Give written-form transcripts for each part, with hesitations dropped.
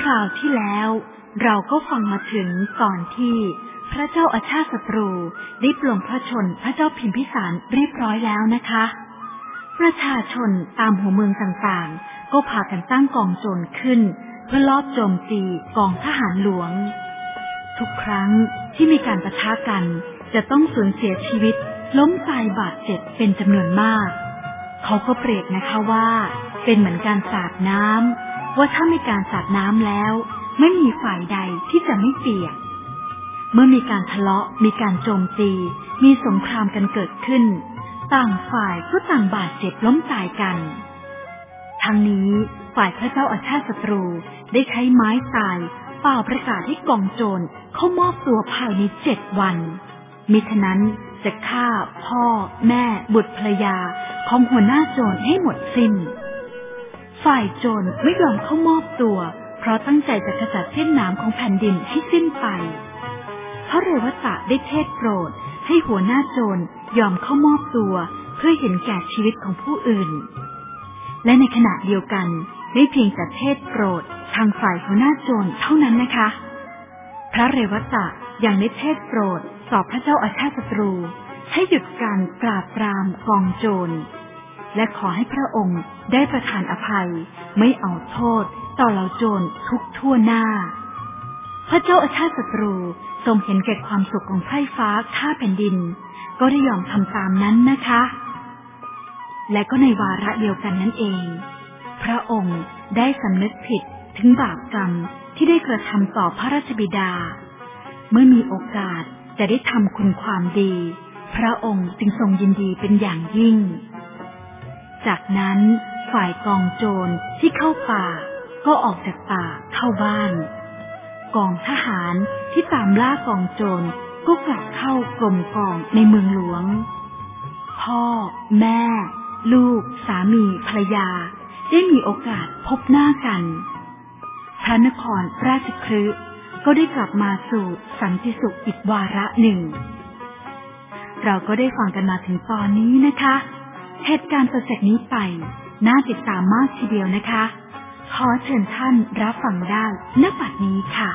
ราวที่แล้วเราก็ฟังมาถึงก่อนที่พระเจ้าอาชาติศัตรูได้ปลงพระชนพระเจ้าพิมพิสารเรียบร้อยแล้วนะคะประชาชนตามหัวเมืองต่างๆก็พากันตั้งกองโจรขึ้นเพื่อลอบโจมตีกองทหารหลวงทุกครั้งที่มีการปะทะกันจะต้องสูญเสียชีวิตล้มตายบาดเจ็บเป็นจำนวนมากเขาก็เปรียบนะคะว่าเป็นเหมือนการสาดน้ำว่าถ้ามีการสาดน้ำแล้วไม่มีฝ่ายใดที่จะไม่เปียกเมื่อมีการทะเลาะมีการโจมตีมีสงครามกันเกิดขึ้นต่างฝ่ายก็ต่างบาดเจ็บล้มตายกันทั้งนี้ฝ่ายพระเจ้าอาชาติศัตรูได้ใช้ไม้ตายเป่าประกาศให้กองโจรเข้ามอบตัวภายใน7 วันมิฉะนั้นจะฆ่าพ่อแม่บุตรภรรยาของหัวหน้าโจรให้หมดสิ้นฝ่ายโจรไม่ยอมเข้ามอบตัวเพราะตั้งใจจะขจัดเส้นน้ำของแผ่นดินให้สิ้นไปพระเรวตะได้เทศโปรดให้หัวหน้าโจรยอมเข้ามอบตัวเพื่อเห็นแก่ชีวิตของผู้อื่นและในขณะเดียวกันได้เพียงแต่เทศโปรดทางฝ่ายหัวหน้าโจรเท่านั้นนะคะพระเรวตะยังได้เทศโปรดสอบพระเจ้าอาชาติศัตรูให้หยุดการปราบปรามกองโจรและขอให้พระองค์ได้ประทานอภัยไม่เอาโทษต่อเหล่าโจรทุกทั่วหน้าพระเจ้าอาชาติศัตรูทรงเห็นแก่ความสุขของไพร่ฟ้าข้าแผ่นดินก็ได้ยอมทำตามนั้นนะคะและก็ในวาระเดียวกันนั่นเองพระองค์ได้สำนึกผิดถึงบาปกรรมที่ได้กระทำต่อพระราชบิดาเมื่อมีโอกาสจะได้ทำคุณความดีพระองค์จึงทรงยินดีเป็นอย่างยิ่งจากนั้นฝ่ายกองโจรที่เข้าป่าก็ออกจากป่าเข้าบ้านกองทหารที่ตามล่ากองโจรก็กลับเข้ากรมกองในเมืองหลวงพ่อแม่ลูกสามีภรรยาได้มีโอกาสพบหน้ากันพระนครราชคฤห์ก็ได้กลับมาสู่สันติสุขอีกวาระหนึ่งเราก็ได้ฟังกันมาถึงตอนนี้นะคะเหตุการณ์ต่อจากนี้ไปน่าติดตามมากทีเดียวนะคะขอเชิญท่านรับฟังได้ณ บัดนี้ค่ะ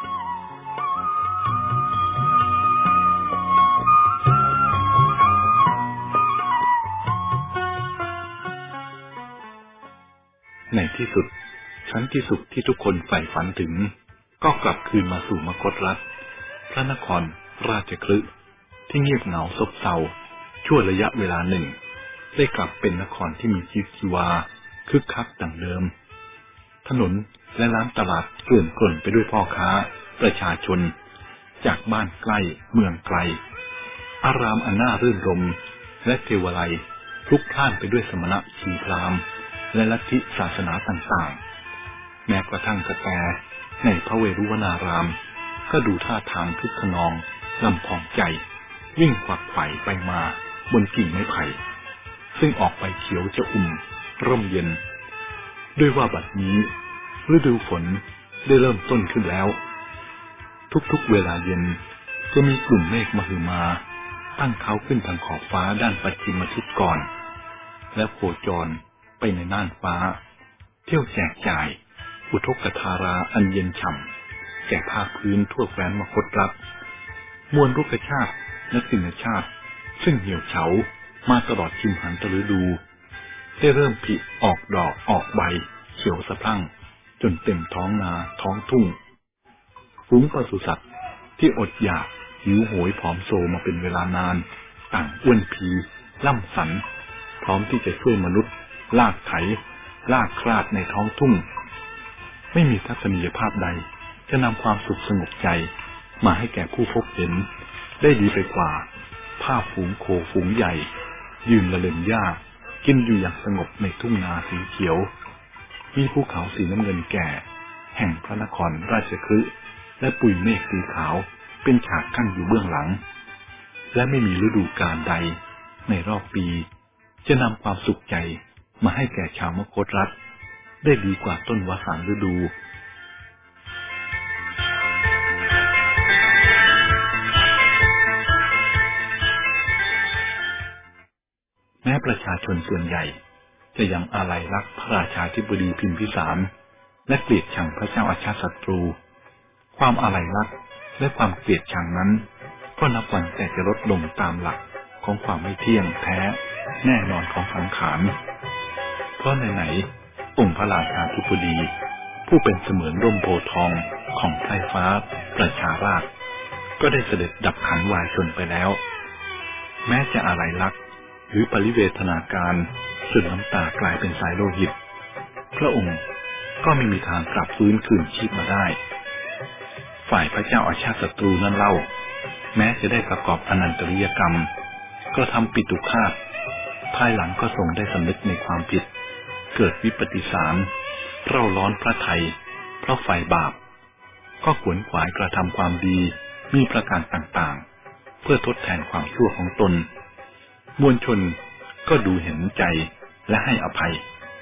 ในที่สุดสันติสุขที่ทุกคนใฝ่ฝันถึงก็กลับคืนมาสู่มคธรัฐพระนครราชคฤห์ที่เงียบเหงาซบเซาชั่วระยะเวลาหนึ่งได้กลับเป็นนครที่มีชีวิตชีวาคึกคักดังเดิมถนนและร้านตลาดเกลื่อนกล่นไปด้วยพ่อค้าประชาชนจากบ้านใกล้เมืองไกลอารามอันน่ารื่นรมและเทวาลัยพลุกพล่านไปด้วยสมณะชีพราหมณ์และลัทธิศาสนาต่างๆแม้กระทั่งกระแตในพระเวรุวนารามก็ดูท่าทางคึกขนองลำพองใจวิ่งขวักไขว่ไปมาบนกิ่งไม้ไผ่ซึ่งออกไปเขียวจะอุ่มร่มเย็นด้วยว่าบัดนี้ฤดูฝนได้เริ่มต้นขึ้นแล้วทุกๆเวลาเย็นจะมีกลุ่มเมฆมหึมาตั้งเขาขึ้นทางขอบฟ้าด้านปฐมทิศก่อนและโคจรไปในน่านฟ้าเที่ยวแจกจ่ายอุทกธาราอันเย็นฉ่ำแก่ภาคพื้นทั่วแคว้นมคธรัฐมวลรุกชาติและสิ่งชาติซึ่งเหี่ยวเฉามาตลอดชิมหันตฤดูได้เริ่มผลิออกดอกออกใบเขียวสะพรั่งจนเต็มท้องนาท้องทุ่งฝูงปศุสัตว์ที่อดอยากหิวโหยผอมโซมาเป็นเวลานานต่างอ้วนพีล่ำสันพร้อมที่จะช่วยมนุษย์ลากไถลากคลาดในท้องทุ่งไม่มีทัศนียภาพใดจะนำความสุขสงบใจมาให้แก่ผู้พบเห็นได้ดีไปกว่าภาพฝูงโคฝูงใหญ่ยืนละเล่นหญ้ากินอยู่อย่างสงบในทุ่งนาสีเขียวมีภูเขาสีน้ำเงินแก่แห่งพระนครราชคฤห์และปุยเมฆสีขาวเป็นฉากกั้นอยู่เบื้องหลังและไม่มีฤดูกาลใดในรอบปีจะนำความสุขใจมาให้แก่ชาวมคธรัฐได้ดีกว่าต้นวสันต์ฤดูแม้ประชาชนส่วนใหญ่จะยังอาลัยรักพระราชาธิบดีพิมพิสารและเกลียดชังพระเจ้าอาชาติศัตรูความอาลัยรักและความเกลียดชังนั้นก็นับวันแต่จะลดลงตามหลักของความไม่เที่ยงแท้แน่นอนของสังขารเพราะไหนๆองค์พระราชาธิบดีผู้เป็นเสมือนร่มโพธิ์ทองของไพร่ฟ้าประชาราษฎร์ก็ได้เสด็จดับขันวายชนไปแล้วแม้จะอาลัยรักหรือปริเวทนาการจนน้ำตากลายเป็นสายโลหิตพระองค์ก็ไม่มีทางกลับฟื้นคืนชีพมาได้ฝ่ายพระเจ้าอาชาติศัตรูนั้นเล่าแม้จะได้ประกอบอนันตริยกรรมกระทำปิตุฆาตภายหลังก็ทรงได้สำนึกในความผิดเกิดวิปฏิสารเร่าร้อนพระทัยเพราะไฟบาปก็ขวนขวายกระทำความดีมีประการต่างๆเพื่อทดแทนความชั่วของตนมวลชนก็ดูเห็นใจและให้อภัย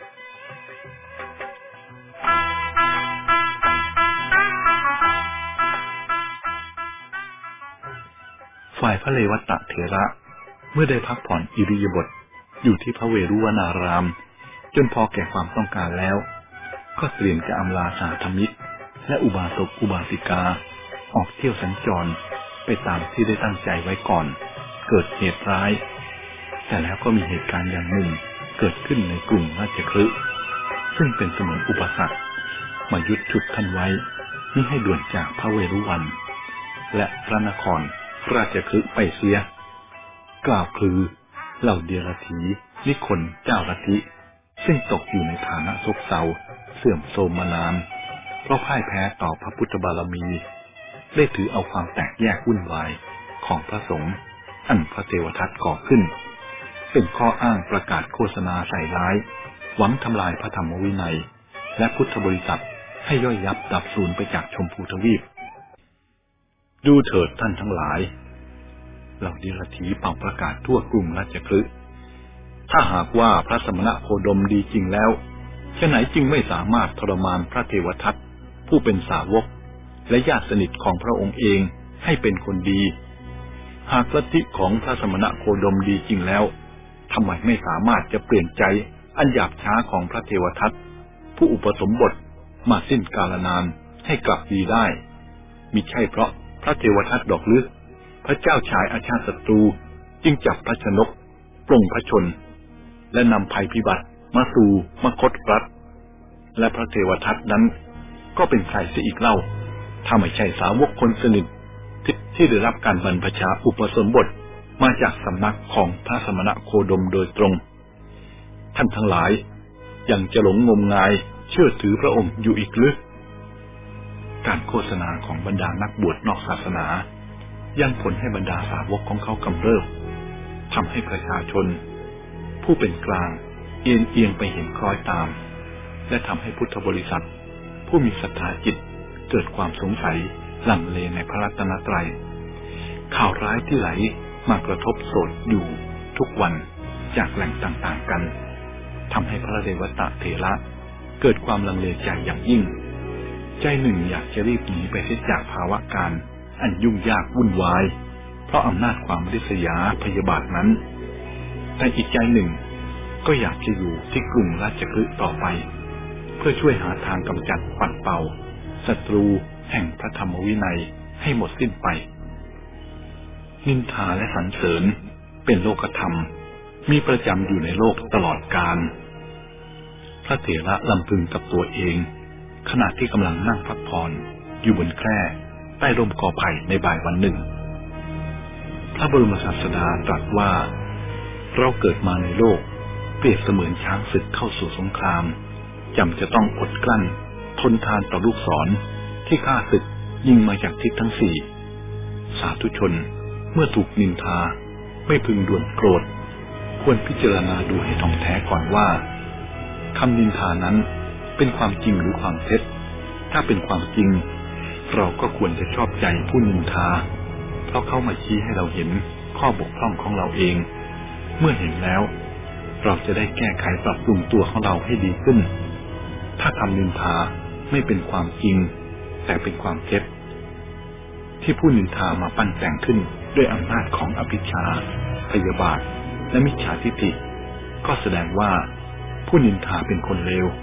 ฝ่ายพระเลวัตเถระเมื่อได้พักผ่อนอิริยาบถอยู่ที่พระเวรุวนารามจนพอแก่ความต้องการแล้วก็เตรียมจะอำลาสาธมิกและอุบาสกอุบาสิกาออกเที่ยวสัญจรไปตามที่ได้ตั้งใจไว้ก่อนเกิดเหตุร้ายแต่แล้วก็มีเหตุการณ์อย่างหนึ่งเกิดขึ้นในกรุงราชคฤห์ซึ่งเป็นเสมือนอุปสรรคมายุดฉุดท่านไว้มิให้ด่วนจากพระเวรุวันและพระนครราชคฤห์ไปเสียกล่าวคือเหล่าเดียรถีนิคนเจ้าลัทธิซึ่งตกอยู่ในฐานะซบเซาเสื่อมโทรมมานานเพราะพ่ายแพ้ต่อพระพุทธบารมีได้ถือเอาความแตกแยกวุ่นวายของพระสงฆ์อันพระเทวทัตก่อขึ้นเป็นข้ออ้างประกาศโฆษณาใส่ร้ายหวังทำลายพระธรรมวินัยและพุทธบริษัทให้ย่อยยับดับสูญไปจากชมพูทวีปดูเถิดท่านทั้งหลายเหล่าเดียรถีเป่าประกาศทั่วกรุงราชคฤห์ถ้าหากว่าพระสมณโคดมดีจริงแล้วฉะไหนจึงไม่สามารถทรมานพระเทวทัตผู้เป็นสาวกและญาติสนิทของพระองค์เองให้เป็นคนดีหากลัทธิของพระสมณโคดมดีจริงแล้วทำไมไม่สามารถจะเปลี่ยนใจอันหยาบช้าของพระเทวทัตผู้อุปสมบทมาสิ้นกาลนานให้กลับดีได้มิใช่เพราะพระเทวทัตดอกหรือพระเจ้าชายอาชาติศัตรูจึงจับพระชนกปลงพระชนและนำภัยพิบัติมาสู่มคธรัฐและพระเทวทัตนั้นก็เป็นใครเสียอีกเล่าถ้าไม่ใช่สาวกคนสนิทที่ได้รับการบรรพชาอุปสมบทมาจากสำนักของพระสมณโคดมโดยตรงท่านทั้งหลายยังจะหลงงมงายเชื่อถือพระองค์อยู่อีกหรือการโฆษณาของบรรดานักบวชนอกศาสนายังผลให้บรรดาสาวกของเขากำเริบทำให้ประชาชนผู้เป็นกลางเอียงไปเห็นคล้อยตามและทำให้พุทธบริษัทผู้มีศรัทธาจิตเกิดความสงสัยลังเลในพระรัตนตรัยข่าวร้ายที่ไหลมากระทบโสดอยู่ทุกวันจากแหล่งต่างๆกันทำให้พระเดวตะเถระเกิดความลังเลใจอย่างยิ่งใจหนึ่งอยากจะรีบหนีไปเสียจากภาวะการอันยุ่งยากวุ่นวายเพราะอำนาจความริษยาพยาบาทนั้นแต่อีกใจหนึ่งก็อยากจะอยู่ที่กรุงราชคฤห์ต่อไปเพื่อช่วยหาทางกำจัดปัดเป่าศัตรูแห่งพระธรรมวินัยให้หมดสิ้นไปนินทาและสรรเสริญเป็นโลกธรรมมีประจำอยู่ในโลกตลอดกาลพระเถระลำพึงกับตัวเองขณะที่กำลังนั่งพักผ่อนอยู่บนแคร่ใต้ร่มกอไผ่ในบ่ายวันหนึ่งพระบรมศาสดาตรัสว่าเราเกิดมาในโลกเปรียบเสมือนช้างศึกเข้าสู่สงครามจำจะต้องอดกลั้นทนทานต่อลูกศรที่ข้าศึกยิงมาจากทิศทั้งสี่สาธุชนเมื่อถูกนินทาไม่พึงด่วนโกรธควรพิจารณาดูให้ท่องแท้ก่อนว่าคำนินทานั้นเป็นความจริงหรือความเท็จถ้าเป็นความจริงเราก็ควรจะชอบใจผู้นินทาเพราะเขามาชี้ให้เราเห็นข้อบกพร่องของเราเองเมื่อเห็นแล้วเราจะได้แก้ไขปรับปรุงตัวของเราให้ดีขึ้นถ้าคำนินทาไม่เป็นความจริงแต่เป็นความเท็จที่ผู้นินทามาปั้นแต่งขึ้นด้วยอำนาจของอภิชฌาพยาบาทและมิจฉาทิฏฐิก็แสดงว่าผู้นินทาเป็นคนเลว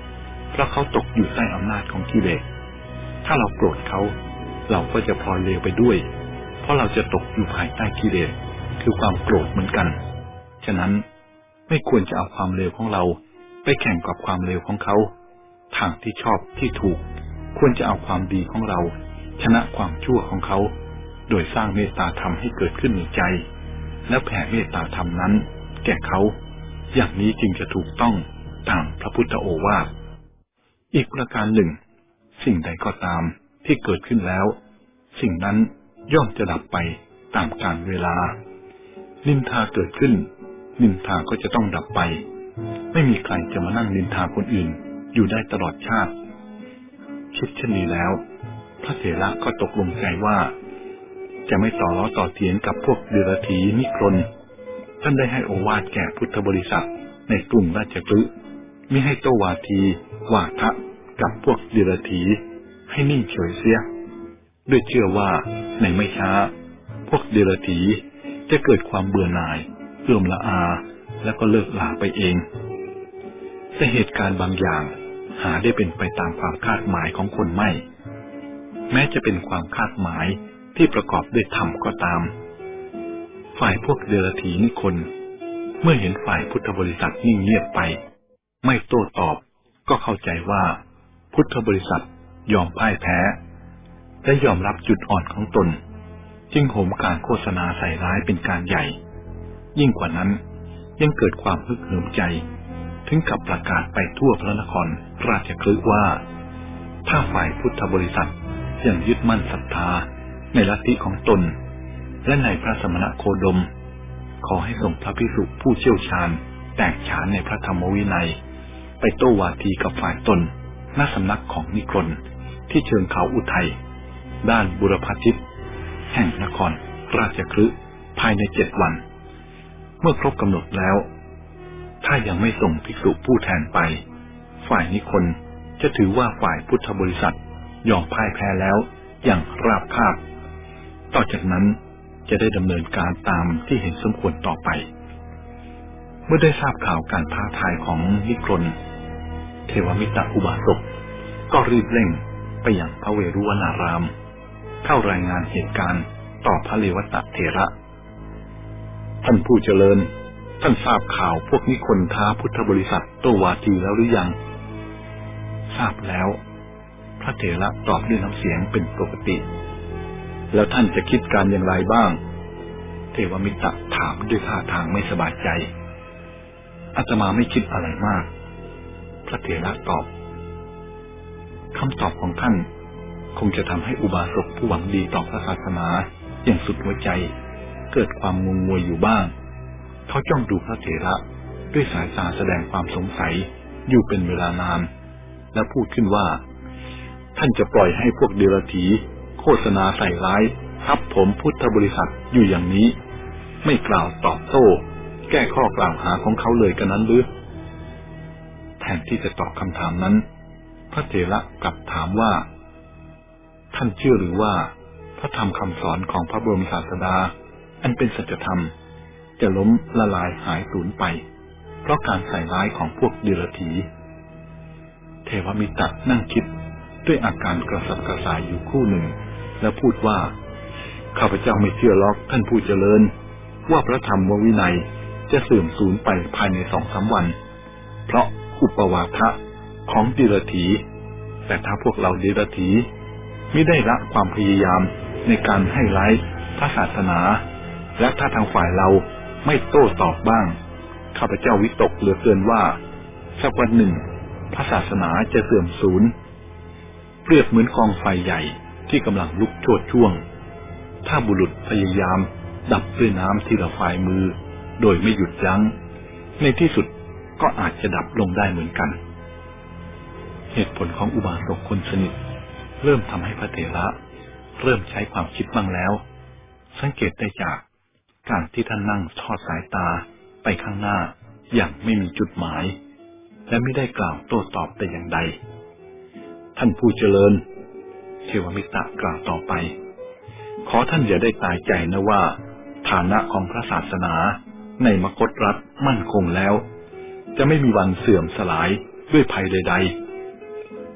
เพราะเขาตกอยู่ใต้อำนาจของกิเลสถ้าเราโกรธเขาเราก็จะพลอยเลวไปด้วยเพราะเราจะตกอยู่ภายใต้กิเลสคือความโกรธเหมือนกันฉะนั้นไม่ควรจะเอาความเลวของเราไปแข่งกับความเลวของเขาทางที่ชอบที่ถูกควรจะเอาความดีของเราชนะความชั่วของเขาโดยสร้างเมตตาธรรมให้เกิดขึ้นในใจแล้วแผ่เมตตาธรรมนั้นแก่เขาอย่างนี้จึงจะถูกต้องตามพระพุทธโอวาทอีกประการหนึ่งสิ่งใดก็ตามที่เกิดขึ้นแล้วสิ่งนั้นย่อมจะดับไปตามกาลเวลานินทาเกิดขึ้นนินทาก็จะต้องดับไปไม่มีใครจะมานั่งนินทาคนอื่นอยู่ได้ตลอดชาติคิดเช่นนี้แล้วพระเถระก็ตกลงใจว่าจะไม่ต่อล้อต่อเถียงกับพวกเดรัจฉีนิครนท่านได้ให้โอวาทแก่พุทธบริษัทในกรุงราชคฤห์มิให้โต้วาทีวาทะกับพวกเดรัจฉีให้นิ่งเฉยเสียด้วยเชื่อว่าในไม่ช้าพวกเดรัจฉีจะเกิดความเบื่อหน่ายเอื่อมละอาแล้วก็เลิกลาไปเองแต่เหตุการณ์บางอย่างหาได้เป็นไปตามความคาดหมายของคนไม่แม้จะเป็นความคาดหมายที่ประกอบด้วยธรรมก็ตามฝ่ายพวกเดรัจฉีนิครนเมื่อเห็นฝ่ายพุทธบริษัทนิ่งเงียบไปไม่โต้ตอบก็เข้าใจว่าพุทธบริษัทยอมพ่ายแพ้และยอมรับจุดอ่อนของตนจึงโหมการโฆษณาใส่ร้ายเป็นการใหญ่ยิ่งกว่านั้นยังเกิดความฮึกเหิมใจถึงกับประกาศไปทั่วพระนครราชคฤห์ว่าถ้าฝ่ายพุทธบริษัทยังยึดมั่นศรัทธาในลัทธิของตนและในพระสมณโคดมขอให้ส่งพระภิกษุผู้เชี่ยวชาญแตกฉานในพระธรรมวินัยไปโต้วาทีกับฝ่ายตนณสำนักของนิครนที่เชิงเขาอุทัยด้านบุรพทิศแห่งนครราชคฤห์ภายใน7 วันเมื่อครบกำหนดแล้วถ้ายังไม่ส่งภิกษุผู้แทนไปฝ่ายนิครนจะถือว่าฝ่ายพุทธบริษัทยอมพ่ายแพ้แล้วอย่างราบคาบต่อจากนั้นจะได้ดำเนินการตามที่เห็นสมควรต่อไปเมื่อได้ทราบข่าวการท้าทายของนิครนเทวมิตรอุบาสกก็รีบเร่งไปยังพระเวรุวนารามเข้ารายงานเหตุการณ์ต่อพระเลวัตเถระท่านผู้เจริญท่านทราบข่าวพวกนิครนท้าพุทธบริษัทโต้วาทีแล้วหรือยังทราบแล้วพระเถระตอบด้วยน้ำเสียงเป็นปกติแล้วท่านจะคิดการอย่างไรบ้างเทวมิตรถามด้วยท่าทางไม่สบายใจอาตมาไม่คิดอะไรมากพระเถระตอบคำตอบของท่านคงจะทำให้อุบาสกผู้หวังดีต่อพระศาสนาอย่างสุดหัวใจเกิดความงงงวยอยู่บ้างเขาจ้องดูพระเถระด้วยสายตาแสดงความสงสัยอยู่เป็นเวลานานและพูดขึ้นว่าท่านจะปล่อยให้พวกเดรัจฉีโฆษณาใส่ร้ายทับถมพุทธบริษัทอยู่อย่างนี้ไม่กล่าวตอบโต้แก้ข้อกล่าวหาของเขาเลยกันนั้นหรือแทนที่จะตอบคำถามนั้นพระเถระกลับถามว่าท่านเชื่อหรือว่าพระธรรมคำสอนของพระบรมศาสดาอันเป็นสัจธรรมจะล้มละลายหายสูญไปเพราะการใส่ร้ายของพวกเดรัจฉีเทวมิตรนั่งคิดด้วยอาการกระสับกระส่ายอยู่ครู่หนึ่งแล้วพูดว่าข้าพเจ้าไม่เชื่อหรอกท่านผู้เจริญว่าพระธรรมวินัยจะเสื่อมสูญไปภายใน2-3 วันเพราะอุปวาทะของเดรัจฉีแต่ถ้าพวกเราเดรัจฉีไม่ได้ละความพยายามในการให้ร้ายพระศาสนาและถ้าทางฝ่ายเราไม่โต้ตอบบ้างข้าพเจ้าวิตกเหลือเกินว่าสักวันหนึ่งพระศาสนาจะเสื่อมสูญเปรียบเหมือนกองไฟใหญ่ที่กำลังลุกโชติช่วงถ้าบุรุษพยายามดับด้วยน้ำทีละฝ่ายมือโดยไม่หยุดยั้งในที่สุดก็อาจจะดับลงได้เหมือนกันเหตุผลของอุบาสกคนสนิทเริ่มทำให้พระเถระเริ่มใช้ความคิดบ้างแล้วสังเกตได้จากการที่ท่านนั่งทอดสายตาไปข้างหน้าอย่างไม่มีจุดหมายและไม่ได้กล่าวโต้ตอบแต่อย่างใดท่านผู้เจริญเทวมิตรกล่าวต่อไปขอท่านอย่าได้ตายใจนะว่าฐานะของพระศาสนาในมคธรัฐมั่นคงแล้วจะไม่มีวันเสื่อมสลายด้วยภัยใด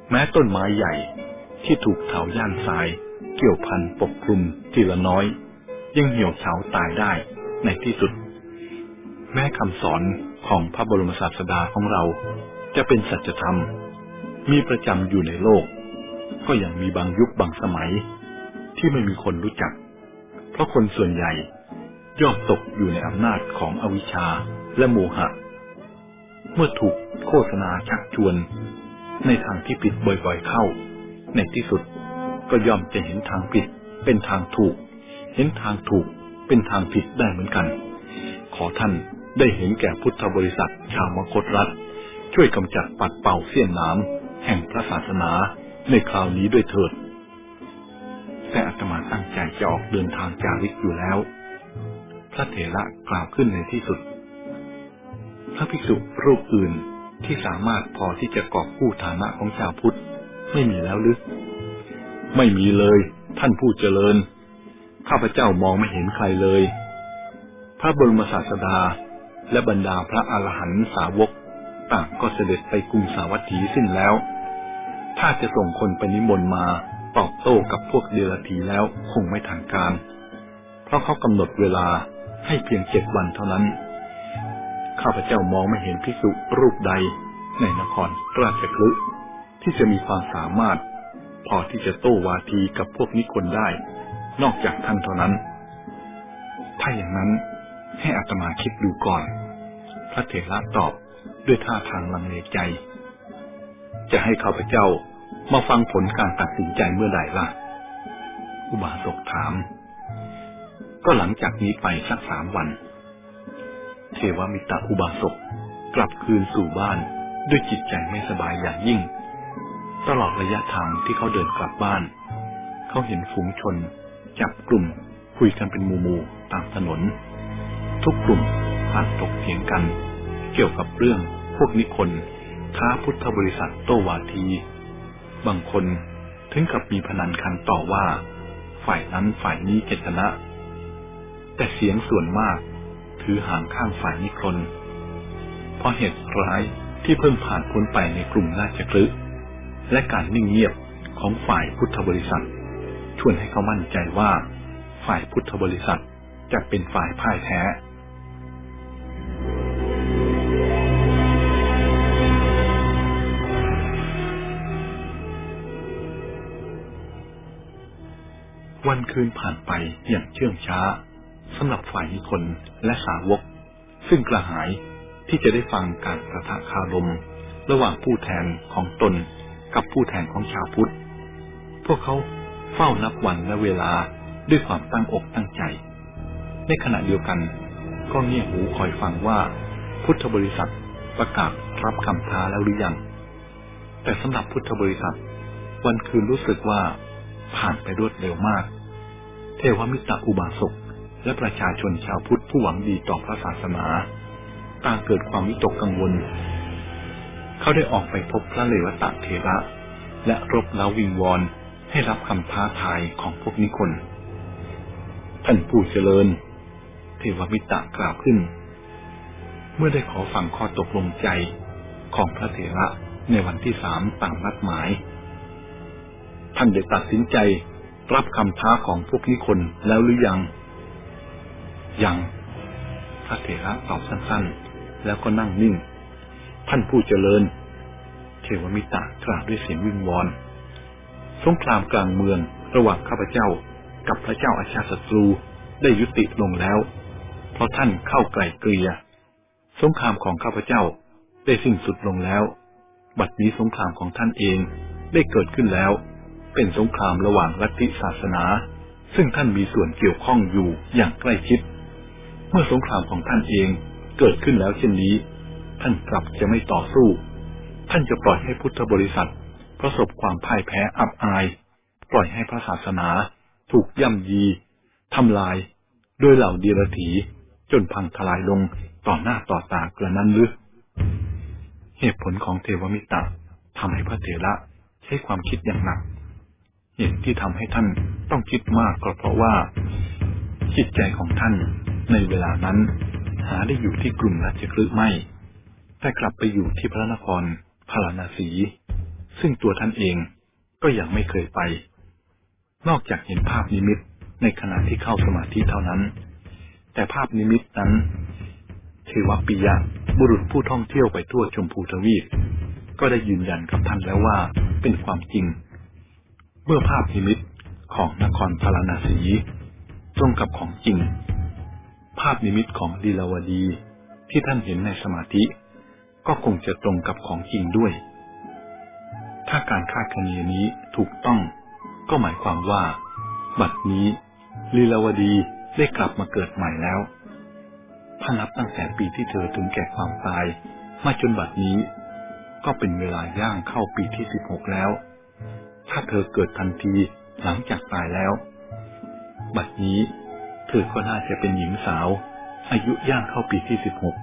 แม้ต้นไม้ใหญ่ที่ถูกเถาย่านทรายเกี่ยวพันปกคลุมทีละน้อยยังเหี่ยวเฉาตายได้ในที่สุดแม้คำสอนของพระบรมศาสดาของเราจะเป็นสัจธรรมมีประจำอยู่ในโลกก็ยังมีบางยุคบางสมัยที่ไม่มีคนรู้จักเพราะคนส่วนใหญ่ย่อมตกอยู่ในอำนาจของอวิชชาและโมหะเมื่อถูกโฆษณาชักชวนในทางที่ผิดบ่อยๆเข้าในที่สุดก็ย่อมจะเห็นทางผิดเป็นทางถูกเห็นทางถูกเป็นทางผิดได้เหมือนกันขอท่านได้เห็นแก่พุทธบริษัทชาวมคธรัฐช่วยกำจัดปัดเป่าเสี้ยนน้ำแห่งพระศาสนาในคราวนี้ด้วยเถิดแต่อาตมาตั้งใจจะออกเดินทางจาริกอยู่แล้วพระเถระกล่าวขึ้นในที่สุดพระภิกษุรูปอื่นที่สามารถพอที่จะกอบกู้ฐานะของชาวพุทธไม่มีแล้วหรือไม่มีเลยท่านผู้เจริญข้าพเจ้ามองไม่เห็นใครเลยพระบรมศาสดาและบรรดาพระอรหันต์สาวกต่างก็เสด็จไปกรุงสาวัตถีสิ้นแล้วถ้าจะส่งคนไปนิมนต์มาตอบโต้กับพวกเดรัจฉีแล้วคงไม่ทันการเพราะเขากำหนดเวลาให้เพียง7 วันเท่านั้นข้าพเจ้ามองไม่เห็นภิกษุรูปใดในนครราชคฤห์ที่จะมีความสามารถพอที่จะโต้วาทีกับพวกนิคนได้นอกจากท่านเท่านั้นถ้าอย่างนั้นให้อาตมาคิดดูก่อนพระเถระตอบด้วยท่าทางลังเลใจจะให้ข้าพเจ้ามาฟังผลการตัดสินใจเมื่อใดล่ะอุบาสกถามก็หลังจากนี้ไปสัก3 วันเทวมิตรอุบาสกกลับคืนสู่บ้านด้วยจิตใจไม่สบายอย่างยิ่งตลอดระยะทางที่เขาเดินกลับบ้านเขาเห็นฝูงชนจับกลุ่มคุยกันเป็นหมู่ๆตามถนนทุกกลุ่มพลัดถกเถียงกันเกี่ยวกับเรื่องพวกนิคนท้าพุทธบริษัทโต้วาทีบางคนถึงกับมีพนันขันต่อว่าฝ่ายนั้นฝ่ายนี้จะชนะแต่เสียงส่วนมากถือหางข้างฝ่ายนิคนเพราะเหตุร้ายที่เพิ่งผ่านพ้นไปในกลุ่มราชคฤห์และการนิ่งเงียบของฝ่ายพุทธบริษัทชวนให้เขามั่นใจว่าฝ่ายพุทธบริษัทจะเป็นฝ่ายพ่ายแพ้วันคืนผ่านไปอย่างเชื่องช้าสำหรับฝ่ายนิคนและสาวกซึ่งกระหายที่จะได้ฟังการประทะคารมระหว่างผู้แทนของตนกับผู้แทนของชาวพุทธพวกเขาเฝ้านับวันและเวลาด้วยความตั้งอกตั้งใจในขณะเดียวกันก็เงี่ยหูคอยฟังว่าพุทธบริษัทประกาศรับคำท้าแล้วหรือยังแต่สำหรับพุทธบริษัทวันคืนรู้สึกว่าผ่านไปรวดเร็วมากเทวมิตรอุบาสกและประชาชนชาวพุทธผู้หวังดีต่อพระศาสนาต่างเกิดความวิตกกังวลเขาได้ออกไปพบพระเลวตะเถระและรบเร้าวิงวอนให้รับคำท้าทายของพวกนิคนท่านผู้เจริญเทวมิตรกล่าวขึ้นเมื่อได้ขอฟังข้อตกลงใจของพระเถระในวันที่3ตามนัดหมายท่านได้ตัดสินใจรับคำท้าของพวกนิคนแล้วหรือยังยังพระเถระตอบสั้นๆแล้วก็นั่งนิ่งท่านผู้เจริญเทวมิตรกล่าวด้วยเสียงวิงวอนสงครามกลางเมืองระหว่างข้าพเจ้ากับพระเจ้าอาชาติศัตรูได้ยุติลงแล้วเพราะท่านเข้าไกล่เกลี่ยสงครามของข้าพเจ้าได้สิ้นสุดลงแล้วบัดนี้สงครามของท่านเองได้เกิดขึ้นแล้วเป็นสงครามระหว่างลัทธิศาสนาซึ่งท่านมีส่วนเกี่ยวข้องอยู่อย่างใกล้ชิดเมื่อสงครามของท่านเองเกิดขึ้นแล้วเช่นนี้ท่านกลับจะไม่ต่อสู้ท่านจะปล่อยให้พุทธบริษัทประสบความพ่ายแพ้อับอายปล่อยให้พระศาสนาถูกย่ำยีทำลายโดยเหล่าเดรัจฉีจนพังทลายลงต่อหน้าต่อตากระนั้นหรือเหตุผลของเทวมิตรทำให้พระเถระใช้ความคิดอย่างหนักเหตุที่ทำให้ท่านต้องคิดมากก็เพราะว่าจิตใจของท่านในเวลานั้นหาได้อยู่ที่กรุงราชคฤห์ไม่แต่กลับไปอยู่ที่พระนครพาราณสีซึ่งตัวท่านเองก็ยังไม่เคยไปนอกจากเห็นภาพนิมิตในขณะที่เข้าสมาธิเท่านั้นแต่ภาพนิมิตนั้นเทวปิยะบุรุษผู้ท่องเที่ยวไปทั่วชมพูทวีปก็ได้ยืนยันกับท่านแล้วว่าเป็นความจริงเมื่อภาพนิมิตของนครพาราณสีตรงกับของจริงภาพนิมิตของลีลาวดีที่ท่านเห็นในสมาธิก็คงจะตรงกับของจริงด้วยถ้าการคาดคะเนนี้ถูกต้องก็หมายความว่าบัดนี้ลีลาวดีได้กลับมาเกิดใหม่แล้วถ้านับตั้งแต่ปีที่เธอถึงแก่ความตายมาจนบัดนี้ก็เป็นเวลาย่างเข้าปีที่16แล้วถ้าเธอเกิดทันทีหลังจากตายแล้วบัดนี้เธอก็น่าจะเป็นหญิงสาวอายุย่างเข้าปีที่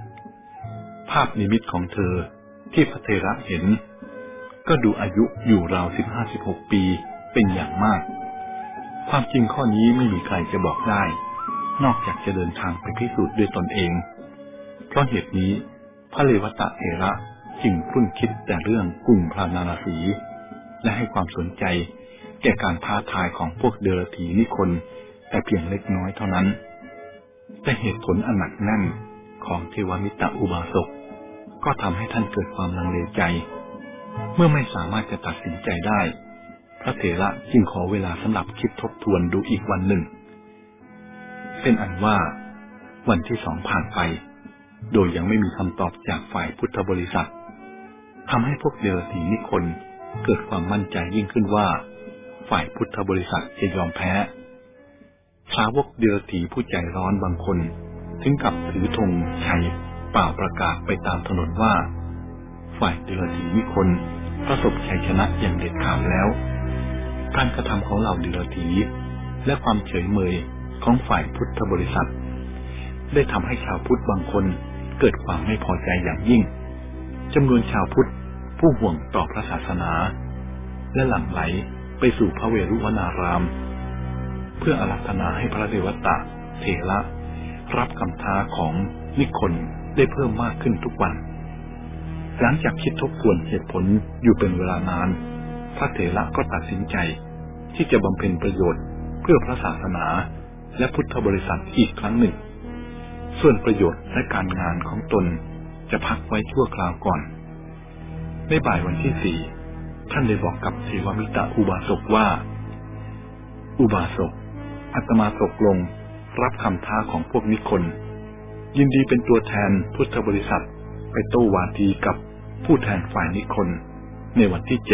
16ภาพนิมิตของเธอที่พระเถระเห็นก็ดูอายุอยู่ราว15-16 ปีเป็นอย่างมากความจริงข้อนี้ไม่มีใครจะบอกได้นอกจากจะเดินทางไปพิสูจน์ด้วยตนเองเพราะเหตุนี้พระเลวตะเถระจึงคุ้นคิดแต่เรื่องกรุงพาราณสีและให้ความสนใจแก่การท้าทายของพวกเดรัจฉีนิคนแต่เพียงเล็กน้อยเท่านั้นแต่เหตุผลอันหนักแน่นของเทวมิตรอุบาสกก็ทำให้ท่านเกิดความลังเลใจเมื่อไม่สามารถจะตัดสินใจได้พระเถระจึงขอเวลาสำหรับคิดทบทวนดูอีกวันหนึ่งเป็นอันว่าวันที่2ผ่านไปโดยยังไม่มีคำตอบจากฝ่ายพุทธบริษัททำให้พวกเดรัจฉีนิคนเกิดความมั่นใจยิ่งขึ้นว่าฝ่ายพุทธบริษัทจะยอมแพ้สาวกเดรัจฉีผู้ใจร้อนบางคนถึงกับถือธงชัยเป่าประกาศไปตามถนนว่าฝ่ายเดรัจฉีนิคนประสบชัยชนะอย่างเด็ดขาดแล้วการกระทำของเหล่าเดรัจฉีและความเฉยเมยของฝ่ายพุทธบริษัทได้ทำให้ชาวพุทธบางคนเกิดความไม่พอใจอย่างยิ่งจำนวนชาวพุทธผู้ห่วงต่อพระศาสนาและหลั่งไหลไปสู่พระเวรุวนารามเพื่ออาราธนาให้พระเดวตะเถระรับคำท้าของนิคนได้เพิ่มมากขึ้นทุกวันหลังจากคิดทบทวนเหตุผลอยู่เป็นเวลานานพระเถระก็ตัดสินใจที่จะบำเพ็ญประโยชน์เพื่อพระศาสนาและพุทธบริษัทอีกครั้งหนึ่งส่วนประโยชน์และการงานของตนจะพักไว้ชั่วคราวก่อนในบ่ายวันที่4ท่านได้บอกกับเทวมิตรอุบาสกว่าอุบาสกอาตมาตกลงรับคำท้าของพวกนิคนยินดีเป็นตัวแทนพุทธบริษัทไปโต้วาทีกับผู้แทนฝ่ายนิคนในวันที่7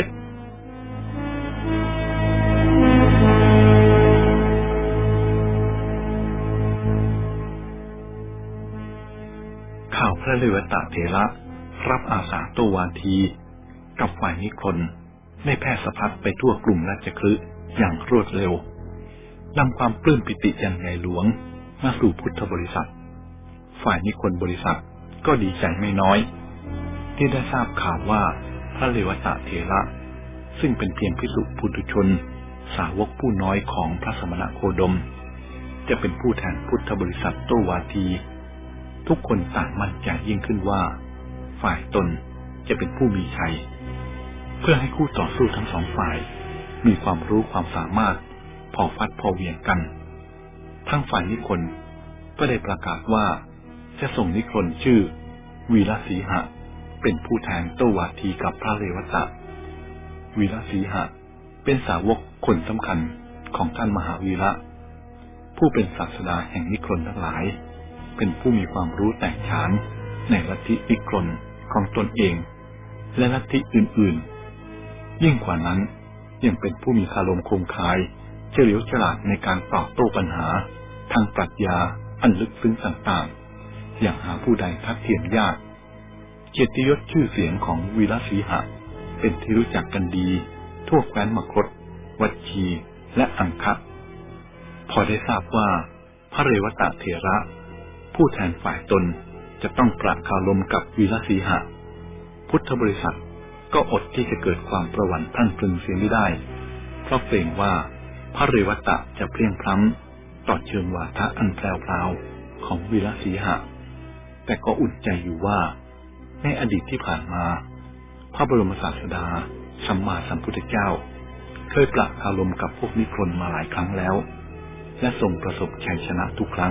ข่าวพระเลวตะเถระรับอาสาโต้วาทีกับฝ่ายนิคนได้แพร่สะพัดไปทั่วกรุงราชคฤห์อย่างรวดเร็วนำความปลื้มปิติอย่างใหญ่หลวงมาสู่พุทธบริษัทฝ่ายนิคนบริษัทก็ดีใจไม่น้อยที่ได้ทราบข่าวว่าพระเลวตะเถระซึ่งเป็นเพียงภิกษุปุถุชนสาวกผู้น้อยของพระสมณโคดมจะเป็นผู้แทนพุทธบริษัทโต้วาทีทุกคนต่างมั่นใจยิ่งขึ้นว่าฝ่ายตนจะเป็นผู้มีชัยเพื่อให้คู่ต่อสู้ทั้งสองฝ่ายมีความรู้ความสามารถพอฟัดพอเหวี่ยงกันทั้งฝ่ายนิคนก็ได้ประกาศว่าจะส่งนิคนชื่อวีรสีหะเป็นผู้แทนโต้วาทีกับพระเลวตะวีรสีหะเป็นสาวกคนสำคัญของท่านมหาวีระผู้เป็นศาสดาแห่งนิคนทั้งหลายเป็นผู้มีความรู้แตกฉานในลัทธินิคนของตนเองและลัทธิอื่นๆยิ่งกว่านั้นยังเป็นผู้มีคารมคมคายเฉลียวฉลาดในการตอบโต้ปัญหาทางปรัชญาอันลึกซึ้งต่างๆอย่างหาผู้ใดทัดเทียมยากเกียรติยศชื่อเสียงของวีรสีหะเป็นที่รู้จักกันดีทั่วแคว้นมคธวัชชีและอังคะพอได้ทราบว่าพระเรวตะเถระผู้แทนฝ่ายตนจะต้องปราบคารมกับวีรสีหะพุทธบริษัทก็อดที่จะเกิดความประหวั่นพรั่นพรึงเสียไม่ได้เพราะเกรงว่าพระเรวตะจะเพลียงพล้ำต่อเชิงวาทะอันแพรวๆของวีรสีหะแต่ก็อุ่นใจอยู่ว่าในอดีตที่ผ่านมาพระบรมศาสดาสัมมาสัมพุทธเจ้าเคยประอารมณ์กับพวกนิครนมาหลายครั้งแล้วและทรงประสบชัยชนะทุกครั้ง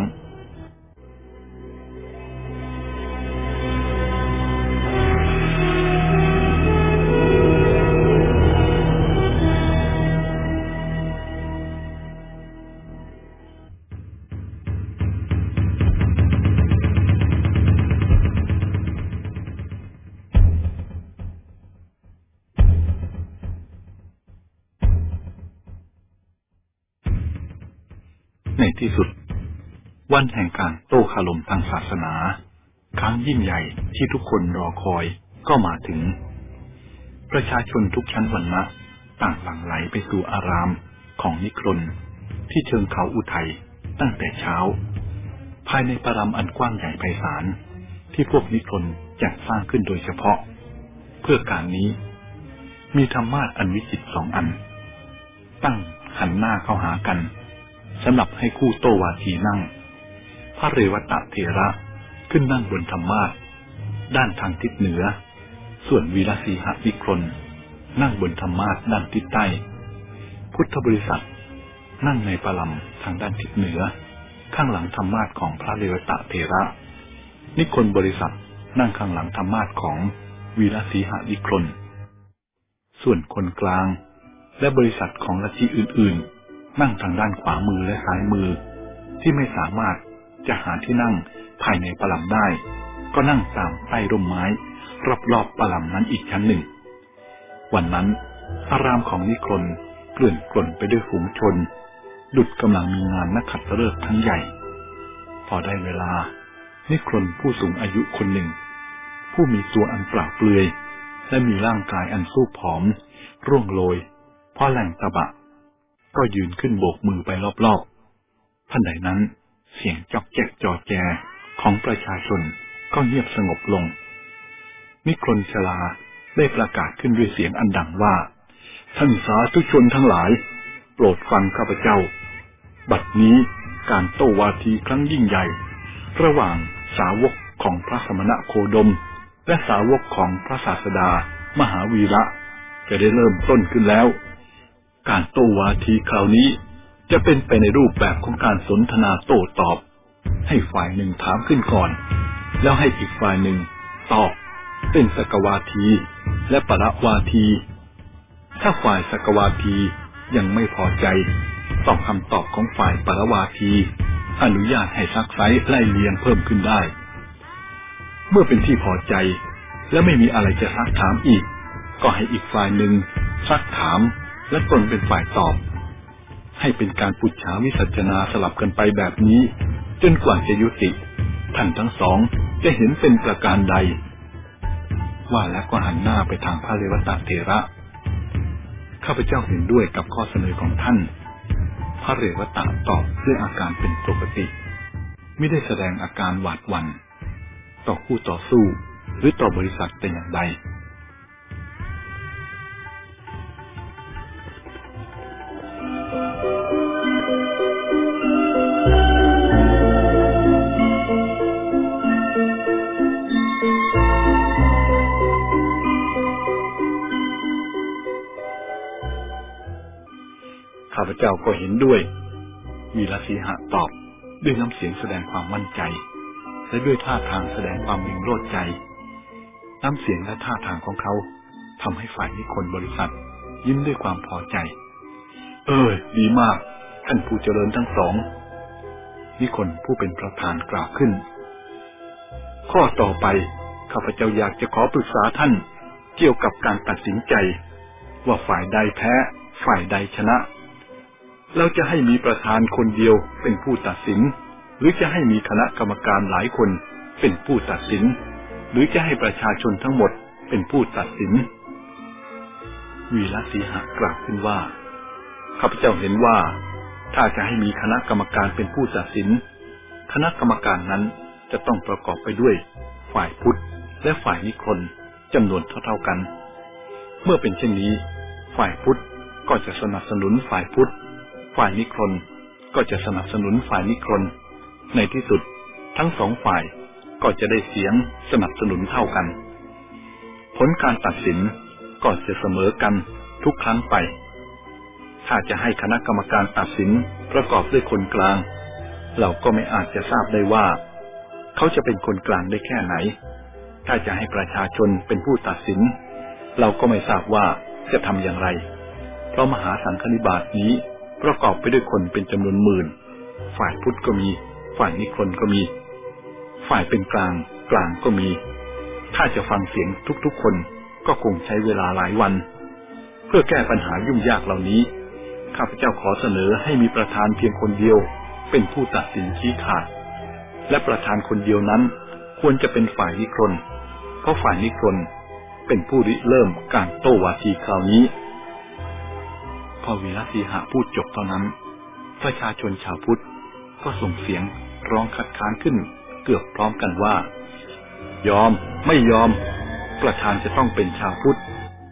ในที่สุดวันแห่งการโต้คารมทางศาสนาครั้งยิ่งใหญ่ที่ทุกคนรอคอยก็มาถึงประชาชนทุกชั้นวรรณะต่างหลั่งไหลไปสู่อารามของนิครนที่เชิงเขาอุทัยตั้งแต่เช้าภายในปรามอันกว้างใหญ่ไพศาลที่พวกนิครนจัดสร้างขึ้นโดยเฉพาะเพื่อการนี้มีธรรมาสน์อันวิจิตร2 อันตั้งหันหน้าเข้าหากันสำหรับให้คู่โต้วาทีนั่งพระเรวตะเถระขึ้นนั่งบนธรรมาสน์ด้านทางทิศเหนือส่วนวีรสีหนิครนนั่งบนธรรมาสน์ด้านทิศใต้พุทธบริษัทนั่งในปรำทางด้านทิศเหนือข้างหลังธรรมาสน์ของพระเรวตะเถระนิครนบริษัทนั่งข้างหลังธรรมาสน์ของวีรสีหนิครนส่วนคนกลางและบริษัทของลัทธิอื่นๆนั่งทางด้านขวามือและซ้ายมือที่ไม่สามารถจะหาที่นั่งภายในปรำได้ก็นั่งตามใต้ร่มไม้รอบๆปรำนั้นอีกชั้นหนึ่งวันนั้นอารามของนิครนเกลื่อนกล่นไปด้วยฝูงชนดุจกำลังมีงานนักขัตฤกษ์ทั้งใหญ่พอได้เวลานิครนผู้สูงอายุคนหนึ่งผู้มีตัวอันเปล่าเปลือยและมีร่างกายอันสู้ผอมร่วงโรยเพราะแรงตะบะก็ยืนขึ้นโบกมือไปรอบๆทันใดนั้นเสียงจอกแจ๊กจอแจของประชาชนก็เงียบสงบลงนิครนชราได้ประกาศขึ้นด้วยเสียงอันดังว่าท่านสาธุชนทั้งหลายโปรดฟังข้าพเจ้าบัดนี้การโต้วาทีครั้งยิ่งใหญ่ระหว่างสาวกของพระสมณโคดมและสาวกของพระศาสดามหาวีระจะได้เริ่มต้นขึ้นแล้วการโต้วาทีคราวนี้จะเป็นไปในรูปแบบของการสนทนาโต้ตอบให้ฝ่ายหนึ่งถามขึ้นก่อนแล้วให้อีกฝ่ายหนึ่งตอบเป็นสกวาทีและปรวาทีถ้าฝ่ายสกวาทียังไม่พอใจต่อคำตอบของฝ่ายปรวาทีอนุญาตให้ซักไซ้ไล่เลียงเพิ่มขึ้นได้เมื่อเป็นที่พอใจและไม่มีอะไรจะซักถามอีกก็ให้อีกฝ่ายหนึ่งซักถามและตนเป็นฝ่ายตอบให้เป็นการปุจฉาวิสัชนาสลับกันไปแบบนี้จนกว่าจะยุติท่านทั้งสองจะเห็นเป็นประการใดว่าแล้วก็หันหน้าไปทางพระเรวตะเถระข้าพเจ้าเห็นด้วยกับข้อเสนอของท่านพระเรวตะตอบด้วยอาการเป็นปกติไม่ได้แสดงอาการหวาดหวั่นต่อคู่ต่อสู้หรือต่อบริษัทแต่อย่างใดข้าพเจ้าก็เห็นด้วยวีรสีหะตอบด้วยน้ำเสียงแสดงความมั่นใจและด้วยท่าทางแสดงความวิงโรจน์ใจน้ำเสียงและท่าทางของเขาทำให้ฝ่ายนิครนบริษัทยิ้มด้วยความพอใจดีมากท่านผู้เจริญทั้งสองนิครนผู้เป็นประธานกล่าวขึ้นข้อต่อไปข้าพเจ้าอยากจะขอปรึกษาท่านเกี่ยวกับการตัดสินใจว่าฝ่ายใดแพ้ฝ่ายใดชนะเราจะให้มีประธานคนเดียวเป็นผู้ตัดสินหรือจะให้มีคณะกรรมการหลายคนเป็นผู้ตัดสินหรือจะให้ประชาชนทั้งหมดเป็นผู้ตัดสินวีรสีหะกล่าวขึ้นว่าข้าพเจ้าเห็นว่าถ้าจะให้มีคณะกรรมการเป็นผู้ตัดสินคณะกรรมการนั้นจะต้องประกอบไปด้วยฝ่ายพุทธและฝ่ายนิครนจำนวนเท่าๆกันเมื่อเป็นเช่นนี้ฝ่ายพุทธก็จะสนับสนุนฝ่ายพุทธฝ่ายนิครนก็จะสนับสนุนฝ่ายนิครนในที่สุดทั้งสองฝ่ายก็จะได้เสียงสนับสนุนเท่ากันผลการตัดสินก็จะเสมอกันทุกครั้งไปถ้าจะให้คณะกรรมการตัดสินประกอบด้วยคนกลางเราก็ไม่อาจจะทราบได้ว่าเขาจะเป็นคนกลางได้แค่ไหนถ้าจะให้ประชาชนเป็นผู้ตัดสินเราก็ไม่ทราบว่าจะทำอย่างไรเพราะมหาสังฆนิบาตนี้ประกอบไปด้วยคนเป็นจำนวนหมื่นฝ่ายพุทธก็มีฝ่ายนิครนก็มีฝ่ายเป็นกลางกลางก็มีถ้าจะฟังเสียงทุกๆคนก็คงใช้เวลาหลายวันเพื่อแก้ปัญหายุ่งยากเหล่านี้ข้าพเจ้าขอเสนอให้มีประธานเพียงคนเดียวเป็นผู้ตัดสินชี้ขาดและประธานคนเดียวนั้นควรจะเป็นฝ่ายนิครนเพราะฝ่ายนิครนเป็นผู้ริเริ่มการโต้วาทีคราวนี้พอวีรสีหะพูดจบเท่านั้นประชาชนชาวพุทธก็ส่งเสียงร้องคัดค้านขึ้นเกือบพร้อมกันว่ายอมไม่ยอมประธานจะต้องเป็นชาวพุทธ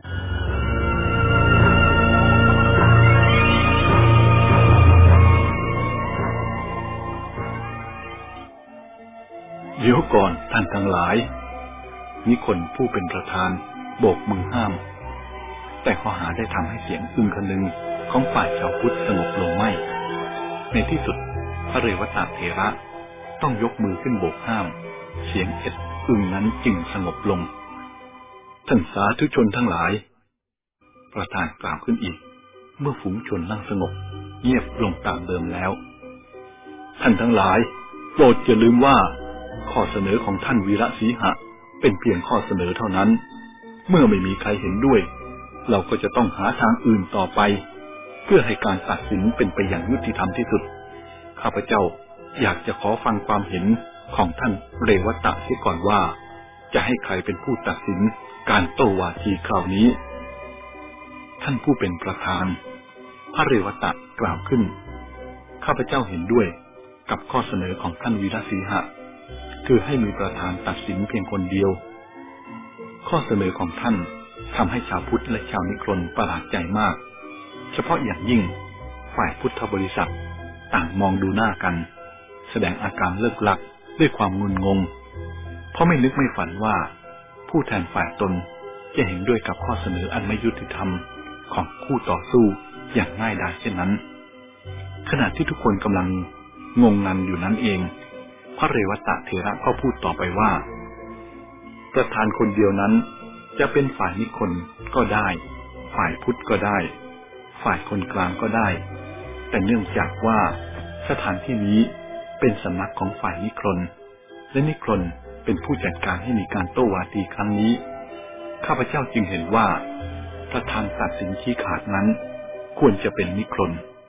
เดี๋ยวก่อนท่านทั้งหลายนิครนผู้เป็นประธานโบกมือห้ามแต่ข้อหาได้ทำให้เสียงอึ้งคนึงของฝ่ายชาวพุทธสงบลงไม่ในที่สุดพระเรวตะเถระต้องยกมือขึ้นโบกห้ามเสียงเอ็ดอึ้งนั้นจึงสงบลงท่านสาธุชนทั้งหลายประธานกล่าวขึ้นอีกเมื่อฝูงชนนั่งสงบเงียบลงตามเดิมแล้วท่านทั้งหลายโปรดอย่าลืมว่าข้อเสนอของท่านวีรสีหะเป็นเพียงข้อเสนอเท่านั้นเมื่อไม่มีใครเห็นด้วยเราก็จะต้องหาทางอื่นต่อไปเพื่อให้การตัดสินเป็นไปอย่างยุติธรรมที่สุดข้าพเจ้าอยากจะขอฟังความเห็นของท่านเรวตะเสียก่อนว่าจะให้ใครเป็นผู้ตัดสินการโต้วาทีคราวนี้ท่านผู้เป็นประธานพระเรวตะกล่าวขึ้นข้าพเจ้าเห็นด้วยกับข้อเสนอของท่านวีรสีหะคือให้มีประธานตัดสินเพียงคนเดียวข้อเสนอของท่านทำให้ชาวพุทธและชาวนิครนประหลาดใจมากเฉพาะอย่างยิ่งฝ่ายพุทธบริษัทต่างมองดูหน้ากันแสดงอาการเลิกลักด้วยความงุนงงเพราะไม่นึกไม่ฝันว่าผู้แทนฝ่ายตนจะเห็นด้วยกับข้อเสนออันไม่ยุติธรรมของคู่ต่อสู้อย่างง่ายดายเช่นนั้นขณะที่ทุกคนกำลังงงงันอยู่นั้นเองพระเรวตะเถระก็พูดต่อไปว่าประธานคนเดียวนั้นจะเป็นฝ่ายนิครนก็ได้ฝ่ายพุทธก็ได้ฝ่ายคนกลางก็ได้แต่เนื่องจากว่าสถานที่นี้เป็นสำนักของฝ่ายนิครนและนิครนเป็นผู้จัดการให้มีการโต้วาทีครั้งนี้ข้าพเจ้าจึงเห็นว่าประธานตัดสินชี้ขาดนั้นควรจะเป็นนิครน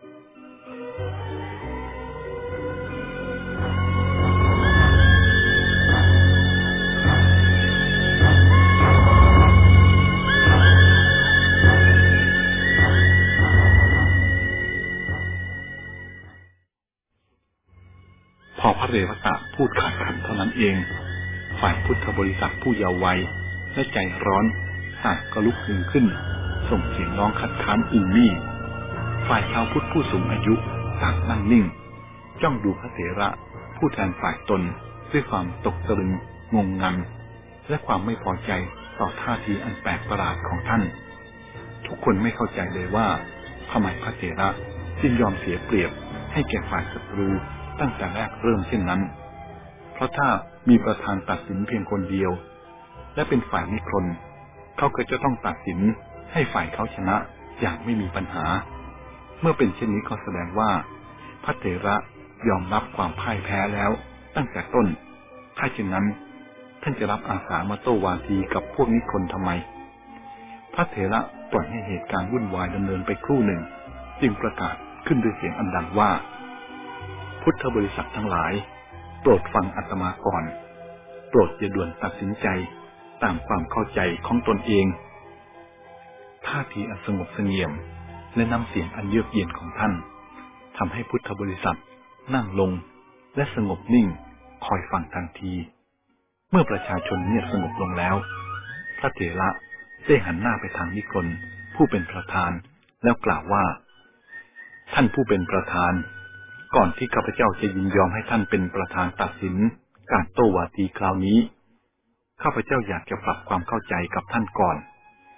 พอพระเรวตะพูดขาดคำเท่านั้นเองฝ่ายพุทธบริษัทผู้เยาว์วัยและใจร้อนต่างก็ลุกฮือขึ้นส่งเสียงร้องคัดค้านอึ้งมี่ฝ่ายชาวพุทธผู้สูงอายุต่างนั่งนิ่งจ้องดูพระเถระผู้แทนฝ่ายตนด้วยความตกตะลึงงงงันและความไม่พอใจต่อท่าทีอันแปลกประหลาดของท่านทุกคนไม่เข้าใจเลยว่าทำไมพระเถระจึงยอมเสียเปรียบให้แก่ฝ่ายศัตรูตั้งแต่แรกเริ่มเช่นนั้นเพราะถ้ามีประธานตัดสินเพียงคนเดียวและเป็นฝ่ายนิครนเขาก็จะต้องตัดสินให้ฝ่ายเขาชนะอย่างไม่มีปัญหาเมื่อเป็นเช่นนี้ก็แสดงว่าพระเถระยอมรับความพ่ายแพ้แล้วตั้งแต่ต้นถ้าเช่นนั้นท่านจะรับอาสามาโต้วาทีกับพวกนิครนทำไมพระเถระปล่อยให้เหตุการณ์วุ่นวายดำเนินไปครู่หนึ่งจึงประกาศขึ้นด้วยเสียงอันดังว่าพุทธบริษัททั้งหลายโปรดฟังอาตมาก่อนโปรดอย่าด่วนตัดสินใจตามความเข้าใจของตนเองท่าทีอันสงบเสงี่ยมและน้ำเสียงอันเยือกเย็นของท่านทำให้พุทธบริษัทนั่งลงและสงบนิ่งคอยฟังทันทีเมื่อประชาชนเงียบสงบลงแล้วพระเถระได้หันหน้าไปทางนิครนผู้เป็นประธานแล้วกล่าวว่าท่านผู้เป็นประธานก่อนที่ข้าพเจ้าจะยินยอมให้ท่านเป็นประธานตัดสินการโต้วาทีคราวนี้ข้าพเจ้าอยากจะปรับความเข้าใจกับท่านก่อน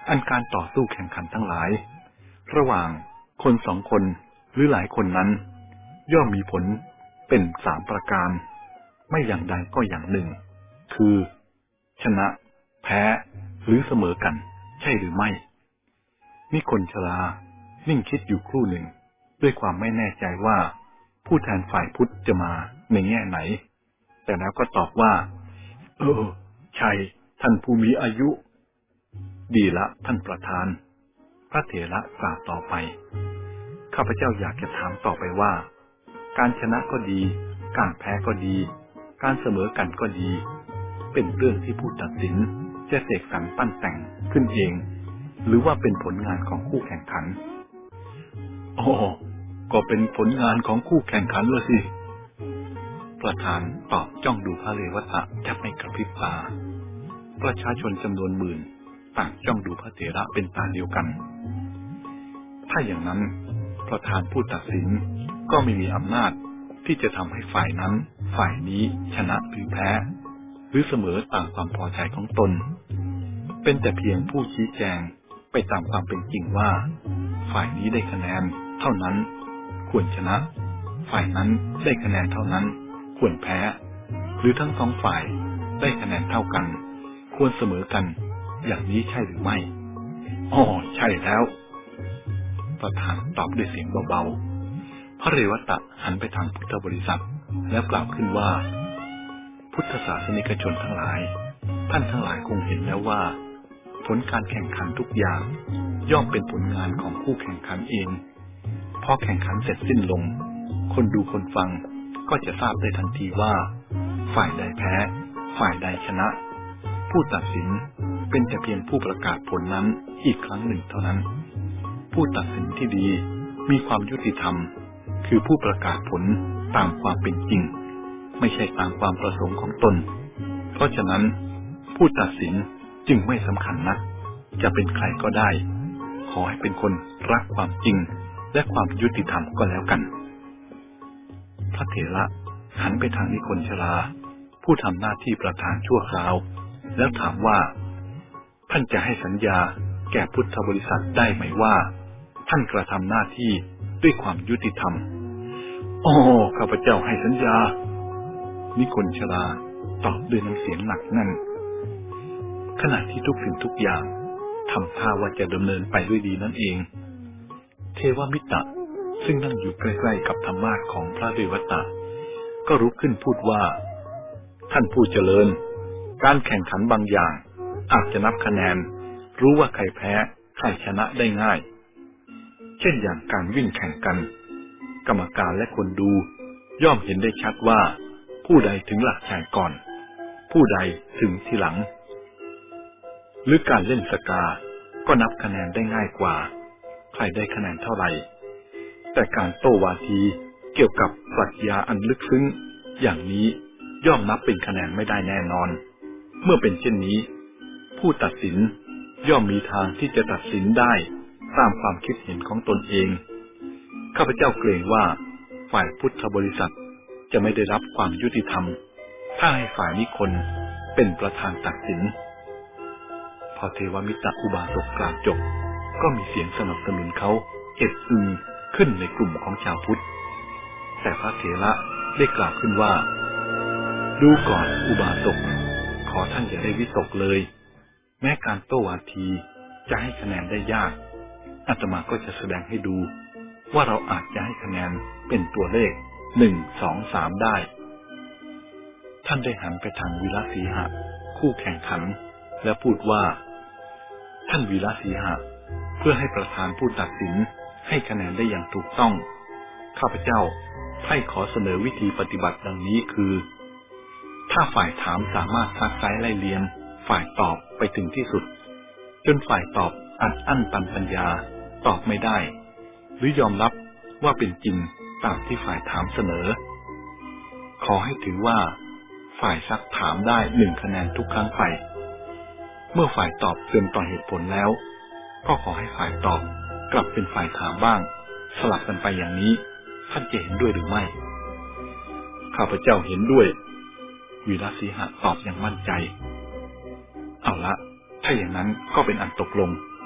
อันการต่อสู้แข่งขันทั้งหลายระหว่างคนสองคนหรือหลายคนนั้นย่อมมีผลเป็น3 ประการไม่อย่างใดก็อย่างหนึ่งคือชนะแพ้หรือเสมอกันใช่หรือไม่นิคนชรานิ่งคิดอยู่ครู่หนึ่งด้วยความไม่แน่ใจว่าผู้แทนฝ่ายพุทธจะมาในแง่ไหนแต่แล้วก็ตอบว่าใช่ท่านผู้มีอายุดีละท่านประธานพระเถระกล่าวต่อไปข้าพเจ้าอยากจะถามต่อไปว่าการชนะก็ดีการแพ้ก็ดีการเสมอกันก็ดีเป็นเรื่องที่ผู้ตัดสินจะเสกสรรปั้นแต่งขึ้นเองหรือว่าเป็นผลงานของคู่แข่งขันก็เป็นผลงานของคู่แข่งขันละสิประธานตอบจ้องดูพระเรวตะแทบไม่กระพริบตาประชาชนจำนวนหมื่นต่างจ้องดูพระเถระเป็นตาเดียวกันถ้าอย่างนั้นประธานผู้ตัดสินก็ไม่มีอำนาจที่จะทำให้ฝ่ายนั้นฝ่ายนี้ชนะหรือแพ้หรือเสมอตามความพอใจของตนเป็นแต่เพียงผู้ชี้แจงไปตามความเป็นจริงว่าฝ่ายนี้ได้คะแนนเท่านั้นควรชนะฝ่ายนั้นได้คะแนนเท่านั้นควรแพ้หรือทั้ง2 ฝ่ายได้คะแนนเท่ากันควรเสมอกันอย่างนี้ใช่หรือไม่ใช่แล้วประธานตอบด้วยเสียงเบาๆพระเรวตะหันไปทางพุทธบริษัทแล้วกล่าวขึ้นว่าพุทธศาสนิกชนทั้งหลายท่านทั้งหลายคงเห็นแล้วว่าผลการแข่งขันทุกอย่างย่อมเป็นผลงานของคู่แข่งขันเองพอแข่งขันเสร็จสิ้นลงคนดูคนฟังก็จะทราบได้ทันทีว่าฝ่ายใดแพ้ฝ่ายใดชนะผู้ตัดสินเป็นแต่เพียงผู้ประกาศผลนั้นอีกครั้งหนึ่งเท่านั้นผู้ตัดสินที่ดีมีความยุติธรรมคือผู้ประกาศผลตามความเป็นจริงไม่ใช่ตามความประสงค์ของตนเพราะฉะนั้นผู้ตัดสินจึงไม่สำคัญนักจะเป็นใครก็ได้ขอให้เป็นคนรักความจริงและความยุติธรรมก็แล้วกันพระเถระหันไปทางนิคนชราผู้ทำหน้าที่ประธานชั่วคราวแล้วถามว่าท่านจะให้สัญญาแก่พุทธบริษัทได้ไหมว่าท่านกระทำหน้าที่ด้วยความยุติธรรมข้าพเจ้าให้สัญญานิคนชราตอบด้วยน้ำเสียงหนักแน่นขณะที่ทุกสิ่งทุกอย่างทำท่าว่าจะดำเนินไปด้วยดีนั่นเองเทวมิตรซึ่งนั่งอยู่ใกล้ๆกับธรรมาสน์ของพระเรวตะก็ลุกขึ้นพูดว่าท่านผู้เจริญการแข่งขันบางอย่างอาจจะนับคะแนนรู้ว่าใครแพ้ใครชนะได้ง่ายเช่นอย่างการวิ่งแข่งกันกรรมการและคนดูย่อมเห็นได้ชัดว่าผู้ใดถึงหลักชัยก่อนผู้ใดถึงทีหลังหรือการเล่นสกาก็นับคะแนนได้ง่ายกว่าใครได้คะแนนเท่าไหร่แต่การโต้วาทีเกี่ยวกับปรัชญาอันลึกซึ้งอย่างนี้ย่อมนับเป็นคะแนนไม่ได้แน่นอนเมื่อเป็นเช่นนี้ผู้ตัดสินย่อมมีทางที่จะตัดสินได้ตามความคิดเห็นของตนเองข้าพเจ้าเกรงว่าฝ่ายพุทธบริษัทจะไม่ได้รับความยุติธรรมถ้าให้ฝ่ายนิคนเป็นประธานตัดสินพอเทวมิตรอุบาสกกล่าวจบก็มีเสียงสนับสนุนเขาเอ็ดอึงขึ้นในกลุ่มของชาวพุทธแต่พระเถระได้กล่าวขึ้นว่าดูก่อนอุบาสกขอท่านอย่าได้วิตกเลยแม้การโต้วาทีจะให้คะแนนได้ยากอาตมาก็จะแสดงให้ดูว่าเราอาจจะให้คะแนนเป็นตัวเลข1 2 3ได้ท่านได้หันไปทางวีระสีหะคู่แข่งขันและพูดว่าท่านวีระสีหะเพื่อให้ประธานผู้ตัดสินให้คะแนนได้อย่างถูกต้องข้าพเจ้าไพร่ขอเสนอวิธีปฏิบัติดังนี้คือถ้าฝ่ายถามสามารถซักไซ้ไล่เลียงฝ่ายตอบไปถึงที่สุดจนฝ่ายตอบอัดอั้นตันปัญญาตอบไม่ได้หรือยอมรับว่าเป็นจริงตามที่ฝ่ายถามเสนอขอให้ถือว่าฝ่ายซักถามได้1 คะแนนทุกครั้งไปเมื่อฝ่ายตอบเกินต่อเหตุผลแล้วก็ขอให้ฝ่ายตอบกลับเป็นฝ่ายถามบ้างสลับกันไปอย่างนี้ท่านจะเห็นด้วยหรือไม่ข้าพเจ้าเห็นด้วยวีระสีหะตอบอย่างมั่นใจเอาละถ้าอย่างนั้นก็เป็นอันตกลง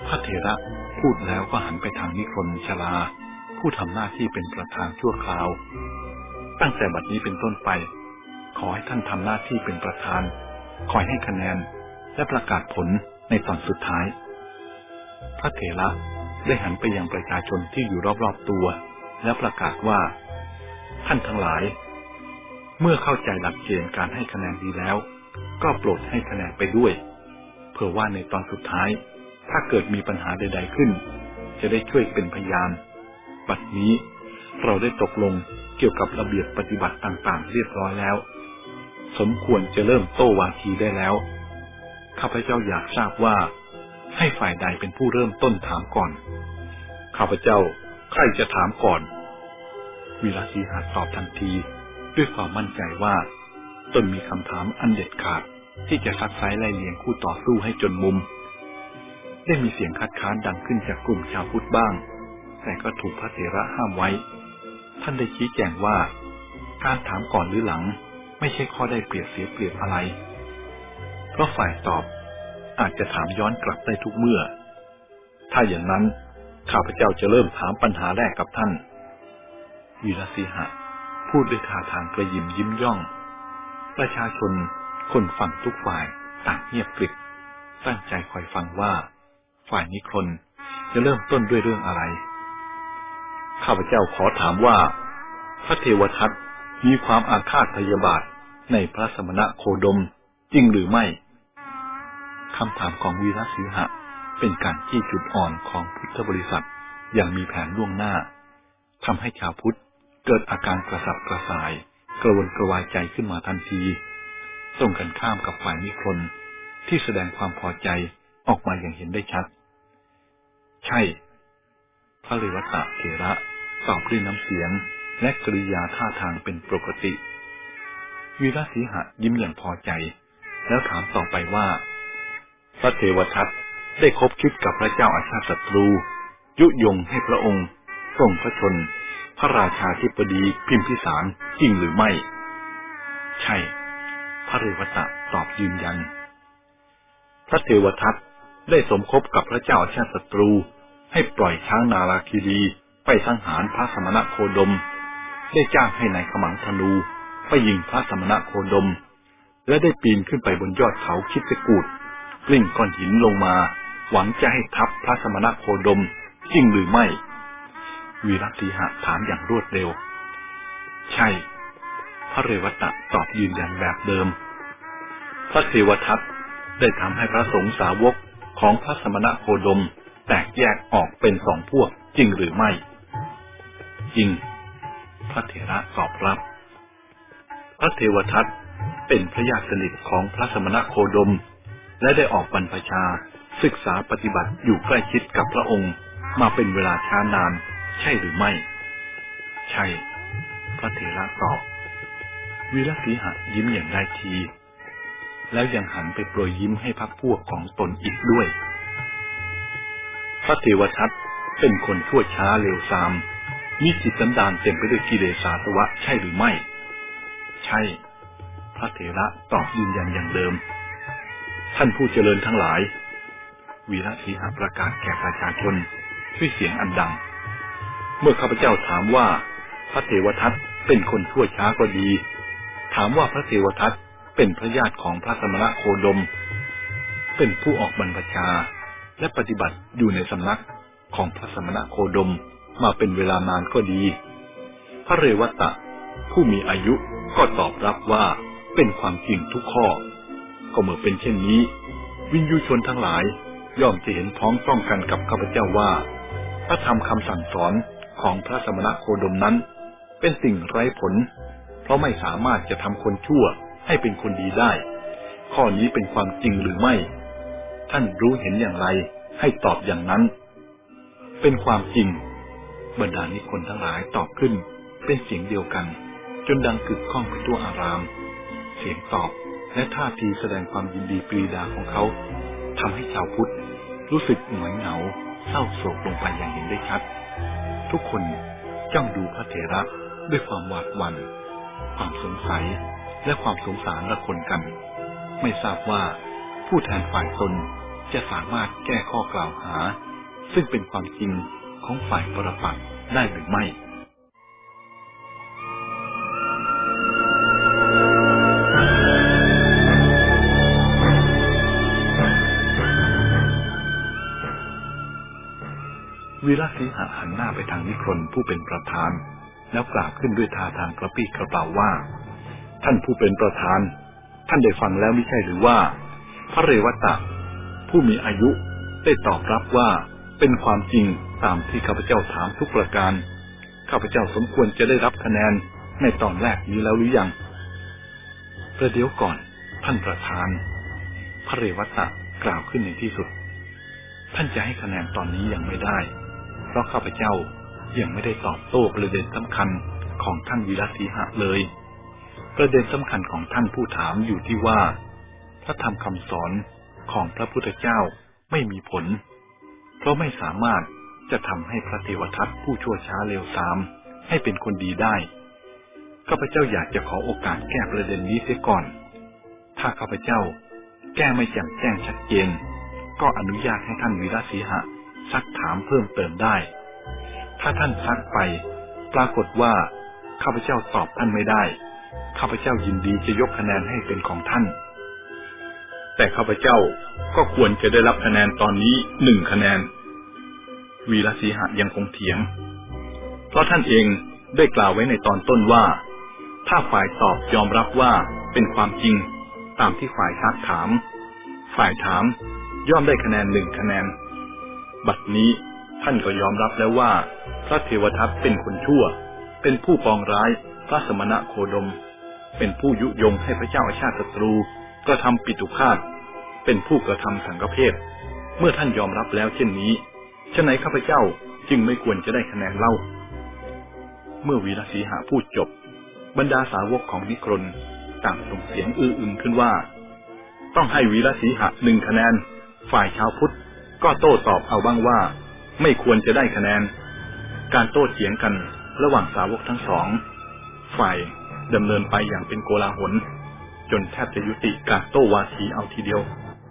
พระเถระพูดแล้วก็หันไปทางนิครนชลาผู้ทำหน้าที่เป็นประธานชั่วคราวตั้งแต่บัดนี้เป็นต้นไปขอให้ท่านทำหน้าที่เป็นประธานคอยให้คะแนนและประกาศผลในตอนสุดท้ายพระเถระได้หันไปยังประชาชนที่อยู่รอบๆตัวแล้วประกาศว่าท่านทั้งหลายเมื่อเข้าใจหลักเกณฑ์การให้คะแนนดีแล้วก็โปรดให้คะแนนไปด้วยเพื่อว่าในตอนสุดท้ายถ้าเกิดมีปัญหาใดๆขึ้นจะได้ช่วยเป็นพยานบัดนี้เราได้ตกลงเกี่ยวกับระเบียบปฏิบัติต่างๆเรียบร้อยแล้วสมควรจะเริ่มโต้วาทีได้แล้วข้าพเจ้าอยากทราบว่าให้ฝ่ายใดเป็นผู้เริ่มต้นถามก่อนข้าพเจ้าใครจะถามก่อนวีรสีหตอบทันทีด้วยความมั่นใจว่าตนมีคำถามอันเด็ดขาดที่จะซักไซ้ไล่เลียงคู่ต่อสู้ให้จนมุมได้มีเสียงคัดค้านดังขึ้นจากกลุ่มชาวพุทธบ้างแต่ก็ถูกพระเถระห้ามไว้ท่านได้ชี้แจงว่าการถามก่อนหรือหลังไม่ใช่ข้อได้เปรียบเสียเปรียบอะไรเพราะฝ่ายตอบอาจจะถามย้อนกลับได้ทุกเมื่อถ้าอย่างนั้นข้าพเจ้าจะเริ่มถามปัญหาแรกกับท่านวีรสีหะพูดด้วยท่าทางกระยิมยิ้มย่องประชาชนคนฟังทุกฝ่ายต่างเงียบกริบตั้งใจคอยฟังว่าฝ่ายนิครนจะเริ่มต้นด้วยเรื่องอะไรข้าพเจ้าขอถามว่าพระเทวทัตมีความอาฆาตพยาบาทในพระสมณโคดมจริงหรือไม่คำถามของวีรสีหะเป็นการจี้จุดอ่อนของพุทธบริษัทอย่างมีแผนล่วงหน้าทำให้ชาวพุทธเกิดอาการกระสับกระส่ายกระวนกระวายใจขึ้นมาทันทีตรงกันข้ามกับฝ่ายนิครนที่แสดงความพอใจออกมาอย่างเห็นได้ชัดใช่พระเรวัตเถระตอบด้วยน้ำเสียงและกริยาท่าทางเป็นปกติวีรสีหะยิ้มอย่างพอใจแล้วถามต่อไปว่าพระเทวทัตได้คบคิดกับพระเจ้าอาชาติศัตรูยุยงให้พระองค์ทรงพระชนพระราชาธิบดีพิมพิสารจริงหรือไม่ใช่พระเรวัตตอบยืนยันพระเทวทัตได้สมคบกับพระเจ้าอาชาติศัตรูให้ปล่อยช้างนาราคีรีไปสังหารพระสมณโคดมได้จ้างให้นายขมังธนูไปยิงพระสมณโคดมและได้ปีนขึ้นไปบนยอดเขาคิดกูฏกลิ้งก้อนหินลงมาหวังจะให้ทับพระสมณโคดมจริงหรือไม่วีรสีหะถามอย่างรวดเร็วใช่พระเรวัตตอบยืนยันแบบเดิมพระเทวทัตได้ทำให้พระสงฆ์สาวกของพระสมณโคดมแตกแยกออกเป็นสองพวกจริงหรือไม่จริงพระเถระตอบรับพระเทวทัตเป็นพระญาติสนิทของพระสมณโคดมและได้ออกบรรพชาศึกษาปฏิบัติอยู่ใกล้ชิดกับพระองค์มาเป็นเวลาช้านานใช่หรือไม่ใช่พระเถระตอบวีรสีหะยิ้มอย่างได้ทีแล้วยังหันไปโปรยยิ้มให้พรรคพวกของตนอีกด้วยพระเทวทัตเป็นคนชั่วช้าเลวทรามมีจิตสันดานเต็มไปด้วยกิเลสอาสวะใช่หรือไม่ใช่พระเถระตอบยืนยันอย่างเดิมท่านผู้เจริญทั้งหลายวีรสีหะประกาศแก่ประชาชนด้วยเสียงอันดังเมื่อข้าพเจ้าถามว่าพระเทวทัตเป็นคนชั่วช้าก็ดีถามว่าพระเทวทัตเป็นพระญาติของพระสมณโคดมเป็นผู้ออกบรรพชาและปฏิบัติอยู่ในสำนักของพระสมณโคดมมาเป็นเวลานานก็ดีพระเรวัตผู้มีอายุก็ตอบรับว่าเป็นความจริงทุกข้อก็เมื่อเป็นเช่นนี้วินยูชนทั้งหลายย่อมจะเห็นพ้องต้องกันกับข้าพเจ้าว่าพระธรรมคำสั่งสอนของพระสมณโคดมนั้นเป็นสิ่งไร้ผลเพราะไม่สามารถจะทำคนชั่วให้เป็นคนดีได้ข้อนี้เป็นความจริงหรือไม่ท่านรู้เห็นอย่างไรให้ตอบอย่างนั้นเป็นความจริงบรรดานิครทั้งหลายตอบขึ้นเป็นเสียงเดียวกันจนดังกึกก้องไปทั่วอารามเสียงตอบและท่าทีแสดงความยินดีปรีดาของเขาทำให้ชาวพุทธรู้สึกหงอยเหงาเศร้าโศกลงไปอย่างเห็นได้ชัดทุกคนจ้องดูพระเถระด้วยความหวาดหวั่นความสงสัยและความสงสารละคนกันไม่ทราบว่าผู้แทนฝ่ายตนจะสามารถแก้ข้อกล่าวหาซึ่งเป็นความจริงของฝ่ายปรปักษ์ได้หรือไม่วีรสีหะหันหน้าไปทางนิครนผู้เป็นประธานแล้วกล่าวขึ้นด้วยท่าทางกระปี้กระเป๋าว่าท่านผู้เป็นประธานท่านได้ฟังแล้วไม่ใช่หรือว่าพระเรวัตะผู้มีอายุได้ตอบรับว่าเป็นความจริงตามที่ข้าพเจ้าถามทุกประการข้าพเจ้าสมควรจะได้รับคะแนนในตอนแรกนี้แล้วหรือยังประเดี๋ยวก่อนท่านประธานพระเรวัตะกล่าวขึ้นในที่สุดท่านจะให้คะแนนตอนนี้ยังไม่ได้เพราะข้าพเจ้ายังไม่ได้ตอบโต้ประเด็นสำคัญของท่านวีรสีหะเลยประเด็นสำคัญของท่านผู้ถามอยู่ที่ว่าพระธรรมคำสอนของพระพุทธเจ้าไม่มีผลเพราะไม่สามารถจะทำให้พระเทวทัตผู้ชั่วช้าเลวทรามให้เป็นคนดีได้ข้าพเจ้าอยากจะขอโอกาสแก้ประเด็นนี้เสียก่อนถ้าข้าพเจ้าแก้ไม่แจ่มแจ้งชัดเจนก็อนุญาตให้ท่านวีรสีหะซักถามเพิ่มเติมได้ถ้าท่านซักไปปรากฏว่าข้าพเจ้าตอบท่านไม่ได้ข้าพเจ้ายินดีจะยกคะแนนให้เป็นของท่านแต่ข้าพเจ้าก็ควรจะได้รับคะแนนตอนนี้1 คะแนนวีรสีหะยังคงเถียงเพราะท่านเองได้กล่าวไว้ในตอนต้นว่าถ้าฝ่ายตอบยอมรับว่าเป็นความจริงตามที่ฝ่ายซักถามฝ่ายถามย่อมได้คะแนน1 คะแนนบัดนี้ท่านก็ยอมรับแล้วว่าพระเทวทัตเป็นคนชั่วเป็นผู้ปองร้ายพระสมณโคดมเป็นผู้ยุยงให้พระเจ้าอาชาติศัตรูกระทำปิตุฆาตเป็นผู้กระทำสังฆเพศเมื่อท่านยอมรับแล้วเช่นนี้ฉะไหนข้าพเจ้าจึงไม่ควรจะได้คะแนนเล่าเมื่อวีรสีหะพูดจบบรรดาสาวกของนิครนต่างส่งเสียงอื้ออึงขึ้นว่าต้องให้วีรสีหะ1 คะแนนฝ่ายชาวพุทธก็โต้ตอบเอาบ้างว่าไม่ควรจะได้คะแนนการโต้เถียงกันระหว่างสาวกทั้งสองฝ่ายดำเนินไปอย่างเป็นโกลาหลจนแทบจะยุติการโต้วาทีเอาทีเดียว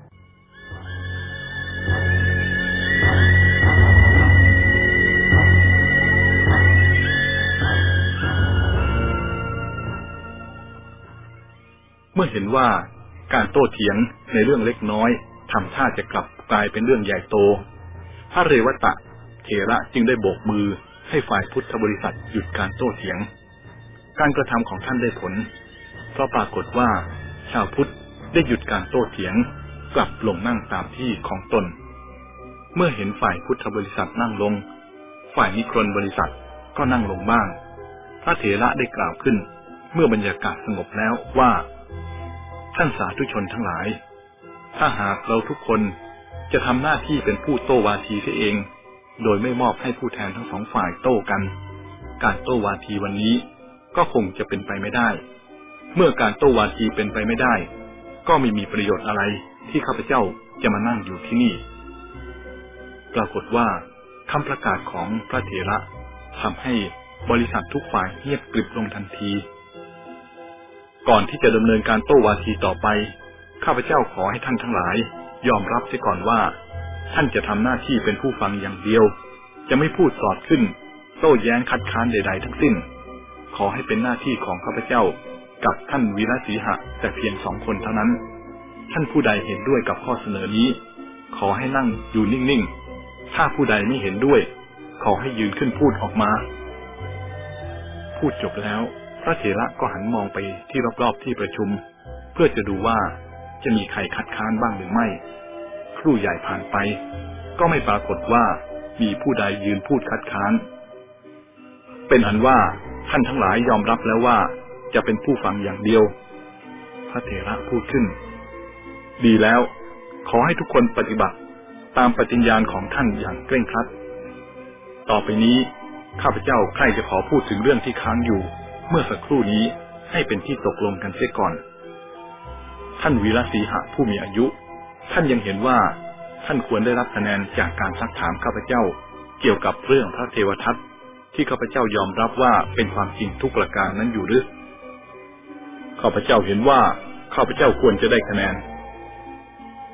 เมื่อเห็นว่าการโต้เถียงในเรื่องเล็กน้อยทำท่าจะกลับกลายเป็นเรื่องใหญ่โตพระเรวัตะเถระจึงได้โบกมือให้ฝ่ายพุทธบริษัทหยุดการโต้เถียงการกระทำของท่านได้ผลเพราะปรากฏว่าชาวพุทธได้หยุดการโต้เถียงกลับลงนั่งตามที่ของตนเมื่อเห็นฝ่ายพุทธบริษัทนั่งลงฝ่ายนิครนบริษัทก็นั่งลงบ้างพระเถระได้กล่าวขึ้นเมื่อบรรยากาศสงบแล้วว่าท่านสาธุชนทั้งหลายถ้าหากเราทุกคนจะทำหน้าที่เป็นผู้โต้วาทีเสียเองโดยไม่มอบให้ผู้แทนทั้งสองฝ่ายโต้กันการโต้วาทีวันนี้ก็คงจะเป็นไปไม่ได้เมื่อการโต้วาทีเป็นไปไม่ได้ก็ไม่มีประโยชน์อะไรที่ข้าพเจ้าจะมานั่งอยู่ที่นี่ปรากฏว่าคำประกาศของพระเถระทำให้บริษัททุกฝ่ายเงียบกริบลงทันทีก่อนที่จะดำเนินการโต้วาทีต่อไปข้าพเจ้าขอให้ท่านทั้งหลายยอมรับเสียก่อนว่าท่านจะทำหน้าที่เป็นผู้ฟังอย่างเดียวจะไม่พูดสอดขึ้นโต้แย้งคัดค้านใดๆทั้งสิ้นขอให้เป็นหน้าที่ของข้าพเจ้ากับท่านวีรสีหะแต่เพียง2 คนเท่านั้นท่านผู้ใดเห็นด้วยกับข้อเสนอนี้ขอให้นั่งอยู่นิ่งๆถ้าผู้ใดไม่เห็นด้วยขอให้ยืนขึ้นพูดออกมาพูดจบแล้วพระเถระก็หันมองไปที่รอบๆที่ประชุมเพื่อจะดูว่าจะมีใครคัดค้านบ้างหรือไม่ครู่ใหญ่ผ่านไปก็ไม่ปรากฏว่ามีผู้ใดยืนพูดคัดค้านเป็นอันว่าท่านทั้งหลายยอมรับแล้วว่าจะเป็นผู้ฟังอย่างเดียวพระเถระพูดขึ้นดีแล้วขอให้ทุกคนปฏิบัติตามปฏิญญาณของท่านอย่างเคร่งครัดต่อไปนี้ข้าพเจ้าใคร่จะขอพูดถึงเรื่องที่ค้างอยู่เมื่อสักครู่นี้ให้เป็นที่ตกลงกันเสียก่อนท่านวีรสีหะผู้มีอายุท่านยังเห็นว่าท่านควรได้รับคะแนนจากการซักถามข้าพเจ้าเกี่ยวกับเรื่องพระเทวทัตที่ข้าพเจ้ายอมรับว่าเป็นความจริงทุกประการนั้นอยู่หรือข้าพเจ้าเห็นว่าข้าพเจ้าควรจะได้คะแนน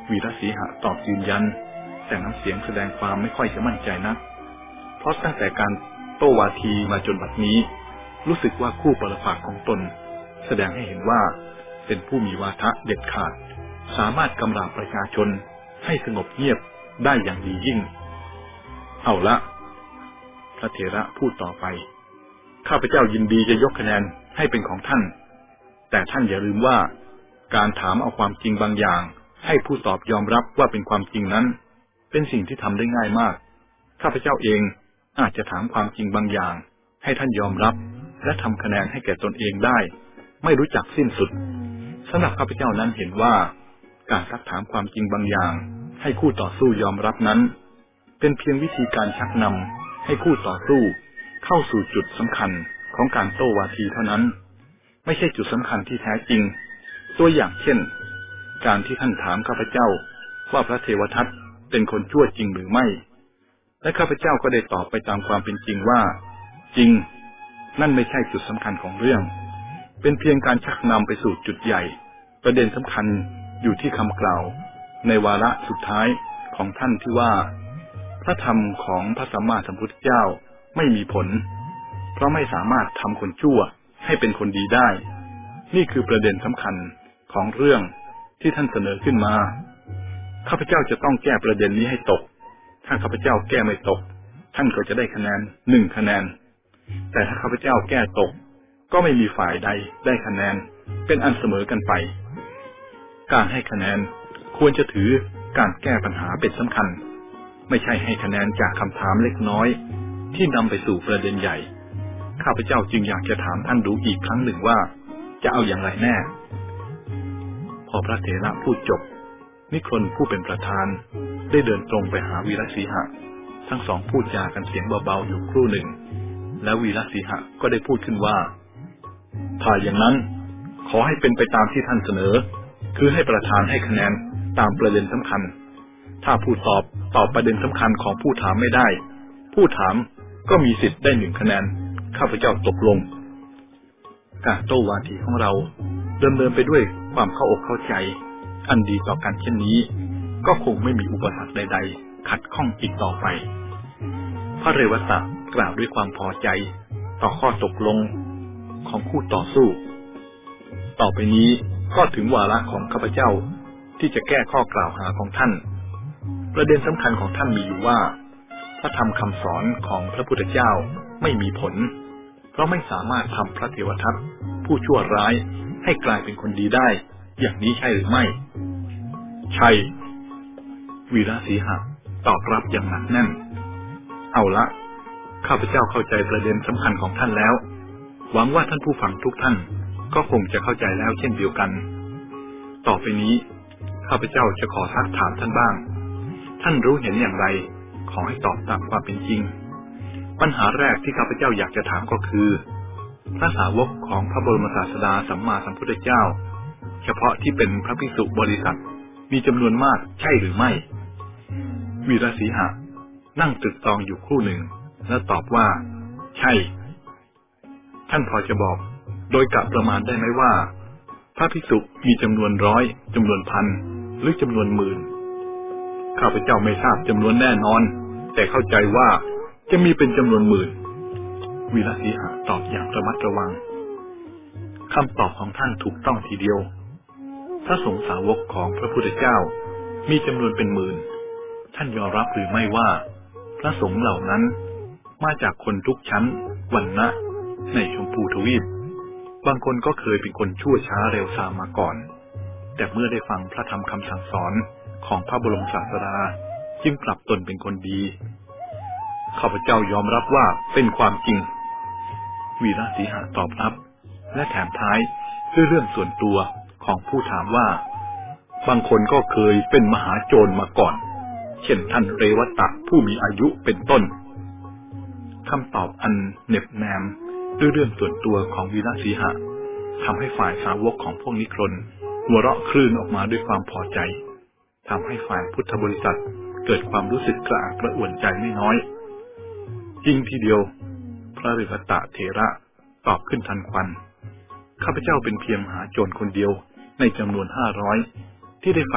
วีรสีหะตอบยืนยันแต่น้ำเสียงแสดงความไม่ค่อยจะมั่นใจนักเพราะตั้งแต่การโต้วาทีมาจนบัดนี้รู้สึกว่าคู่ปรปักษ์ของตนแสดงให้เห็นว่าเป็นผู้มีวาทะเด็ดขาดสามารถกำราบประชาชนให้สงบเงียบได้อย่างดียิ่งเอาละพระเถระพูดต่อไปข้าพเจ้ายินดีจะยกคะแนนให้เป็นของท่านแต่ท่านอย่าลืมว่าการถามเอาความจริงบางอย่างให้ผู้ตอบยอมรับว่าเป็นความจริงนั้นเป็นสิ่งที่ทำได้ง่ายมากข้าพเจ้าเองอาจจะถามความจริงบางอย่างให้ท่านยอมรับและทำคะแนนให้แก่ตนเองได้ไม่รู้จักสิ้นสุดสำหรับข้าพเจ้านั้นเห็นว่าการซักถามความจริงบางอย่างให้คู่ต่อสู้ยอมรับนั้นเป็นเพียงวิธีการชักนำให้คู่ต่อสู้เข้าสู่จุดสำคัญของการโต้วาทีเท่านั้นไม่ใช่จุดสำคัญที่แท้จริงตัวอย่างเช่นการที่ท่านถามข้าพเจ้าว่าพระเทวทัตเป็นคนชั่วจริงหรือไม่และข้าพเจ้าก็ได้ตอบไปตามความเป็นจริงว่าจริงนั่นไม่ใช่จุดสำคัญของเรื่องเป็นเพียงการชักนำไปสู่จุดใหญ่ประเด็นสำคัญอยู่ที่คำกล่าวในวาระสุดท้ายของท่านที่ว่าพระธรรมของพระสัมมาสัมพุทธเจ้าไม่มีผลเพราะไม่สามารถทำคนชั่วให้เป็นคนดีได้นี่คือประเด็นสำคัญของเรื่องที่ท่านเสนอขึ้นมาข้าพเจ้าจะต้องแก้ประเด็นนี้ให้ตกถ้าข้าพเจ้าแก้ไม่ตกท่านก็จะได้คะแนน1 คะแนนแต่ถ้าข้าพเจ้าแก้ตกก็ไม่มีฝ่ายใดได้คะแนนเป็นอันเสมอกันไปการให้คะแนนควรจะถือการแก้ปัญหาเป็นสำคัญไม่ใช่ให้คะแนนจากคำถามเล็กน้อยที่นำไปสู่ประเด็นใหญ่ข้าพเจ้าจึงอยากจะถามท่านดูอีกครั้งหนึ่งว่าจะเอาอย่างไรแน่พอพระเถระพูดจบนิครนผู้เป็นประธานได้เดินตรงไปหาวีรสีหะทั้งสองพูดจากันเสียงเบาๆอยู่ครู่หนึ่งแล้ววีรสีหะก็ได้พูดขึ้นว่าถ้าอย่างนั้นขอให้เป็นไปตามที่ท่านเสนอคือให้ประธานให้คะแนนตามประเด็นสำคัญถ้าผู้ตอบประเด็นสำคัญของผู้ถามไม่ได้ผู้ถามก็มีสิทธิ์ได้1 คะแนนข้าพเจ้าตกลงการโต้วาทีของเราดำเนินไปด้วยความเข้าอกเข้าใจอันดีต่อกันเช่นนี้ก็คงไม่มีอุปสรรคใดๆขัดข้องอีกต่อไปพระเรวตะกล่าวด้วยความพอใจต่อข้อตกลงของคู่ต่อสู้ต่อไปนี้ก็ถึงวาระของข้าพเจ้าที่จะแก้ข้อกล่าวหาของท่านประเด็นสำคัญของท่านมีอยู่ว่าพระธรรมคำสอนของพระพุทธเจ้าไม่มีผลเพราะไม่สามารถทำพระเทวทัตผู้ชั่วร้ายให้กลายเป็นคนดีได้อย่างนี้ใช่หรือไม่ใช่วีรสีหะตอบรับอย่างหนักแน่นเอาละข้าพเจ้าเข้าใจประเด็นสำคัญของท่านแล้วหวังว่าท่านผู้ฟังทุกท่านก็คงจะเข้าใจแล้วเช่นเดียวกันต่อไปนี้ข้าพเจ้าจะขอซักถามท่านบ้างท่านรู้เห็นอย่างไรขอให้ตอบตามความเป็นจริงปัญหาแรกที่ข้าพเจ้าอยากจะถามก็คือพระสาวกของพระบรมศาสดาสัมมาสัมพุทธเจ้าเฉพาะที่เป็นพระภิกษุบริษัทมีจำนวนมากใช่หรือไม่วีรสีหะนั่งตรึกตรองอยู่ครู่หนึ่งแล้วตอบว่าใช่ท่านพอจะบอกโดยกะประมาณได้ไหมว่าพระภิกษุมีจำนวน100จำนวนพันหรือจำนวนหมื่นข้าพเจ้าไม่ทราบจำนวนแน่นอนแต่เข้าใจว่าจะมีเป็นจำนวนหมื่นวีรสีหะตอบอย่างระมัดระวังคำตอบของท่านถูกต้องทีเดียวพระสงฆ์สาวกของพระพุทธเจ้ามีจำนวนเป็นหมื่นท่านยอมรับหรือไม่ว่าพระสงฆ์เหล่านั้นมาจากคนทุกชั้นวรรณะในชมพูทวีปบางคนก็เคยเป็นคนชั่วช้าเร็วซามมาก่อนแต่เมื่อได้ฟังพระธรรมคำสั่งสอนของพระบรมศาสดาจึงกลับตนเป็นคนดีข้าพเจ้ายอมรับว่าเป็นความจริงวีรสีหะตอบรับและแถมท้ายด้วยเรื่องส่วนตัวของผู้ถามว่าบางคนก็เคยเป็นมหาโจรมาก่อนเช่นท่านเรวตะผู้มีอายุเป็นต้นคำตอบอันเหน็บแนมด้วยเรื่องส่วนตัวของวีรสีหะทำให้ฝ่ายสาวกของพวกนิครนหัวเราะคลื่นออกมาด้วยความพอใจทำให้ฝ่ายพุทธบริษัทเกิดความรู้สึกกระอักกระอ่วนใจไม่น้อยจริงทีเดียวพระเรวตะเถระตอบขึ้นทันควันข้าพเจ้าเป็นเพียงมหาโจรคนเดียวในจำนวน500ที่ได้ฟัง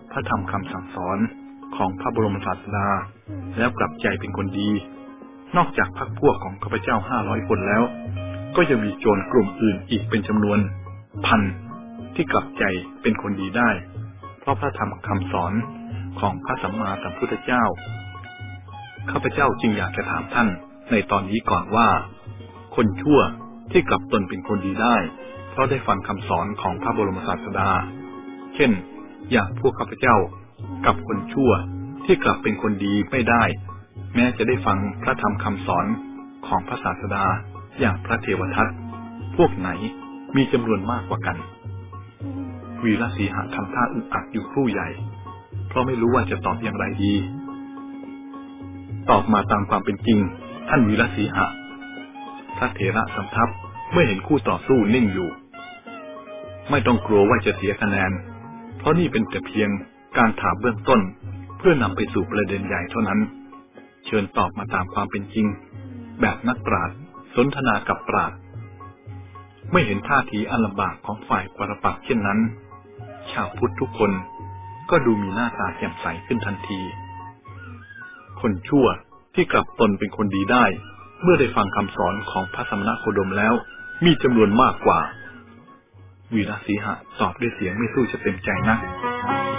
พระธรรมคำสั่งสอนของพระบรมศาสดาแล้วกลับใจเป็นคนดีนอกจากพรรคพวกของข้าพเจ้า500 คนแล้วก็ยังมีโจรกลุ่มอื่นอีกเป็นจำนวนพันที่กลับใจเป็นคนดีได้เพราะพระธรรมคำสอนของพระสัมมาสัมพุทธเจ้าข้าพเจ้าจึงอยากจะถามท่านในตอนนี้ก่อนว่าคนชั่วที่กลับตนเป็นคนดีได้เพราะได้ฟังคำสอนของพระบรมศาสดาเช่นอย่างพวกข้าพเจ้ากับคนชั่วที่กลับเป็นคนดีไม่ได้แม้จะได้ฟังพระธรรมคำสอนของพระศาสดาอย่างพระเทวทัตพวกไหนมีจำนวนมากกว่ากันวีรสีหะทำท่าอึดอัดอยู่ครู่ใหญ่เพราะไม่รู้ว่าจะตอบอย่างไรดีตอบมาตามความเป็นจริงท่านวีรสีหะพระเถระสำทับเมื่อเห็นคู่ต่อสู้นิ่งอยู่ไม่ต้องกลัวว่าจะเสียคะแนนเพราะนี่เป็นแต่เพียงการถามเบื้องต้นเพื่อนำไปสู่ประเด็นใหญ่เท่านั้นเชิญตอบมาตามความเป็นจริงแบบนักปราชญ์สนทนากับปราชญ์ไม่เห็นท่าทีอันลำบากของฝ่ายปรปักษ์เช่นนั้นชาวพุทธทุกคนก็ดูมีหน้าตาแจ่มใสขึ้นทันทีคนชั่วที่กลับตนเป็นคนดีได้เมื่อได้ฟังคำสอนของพระสมณโคดมแล้วมีจำนวนมากกว่าวีรสีหะตอบด้วยเสียงไม่สู้จะเต็มใจนัก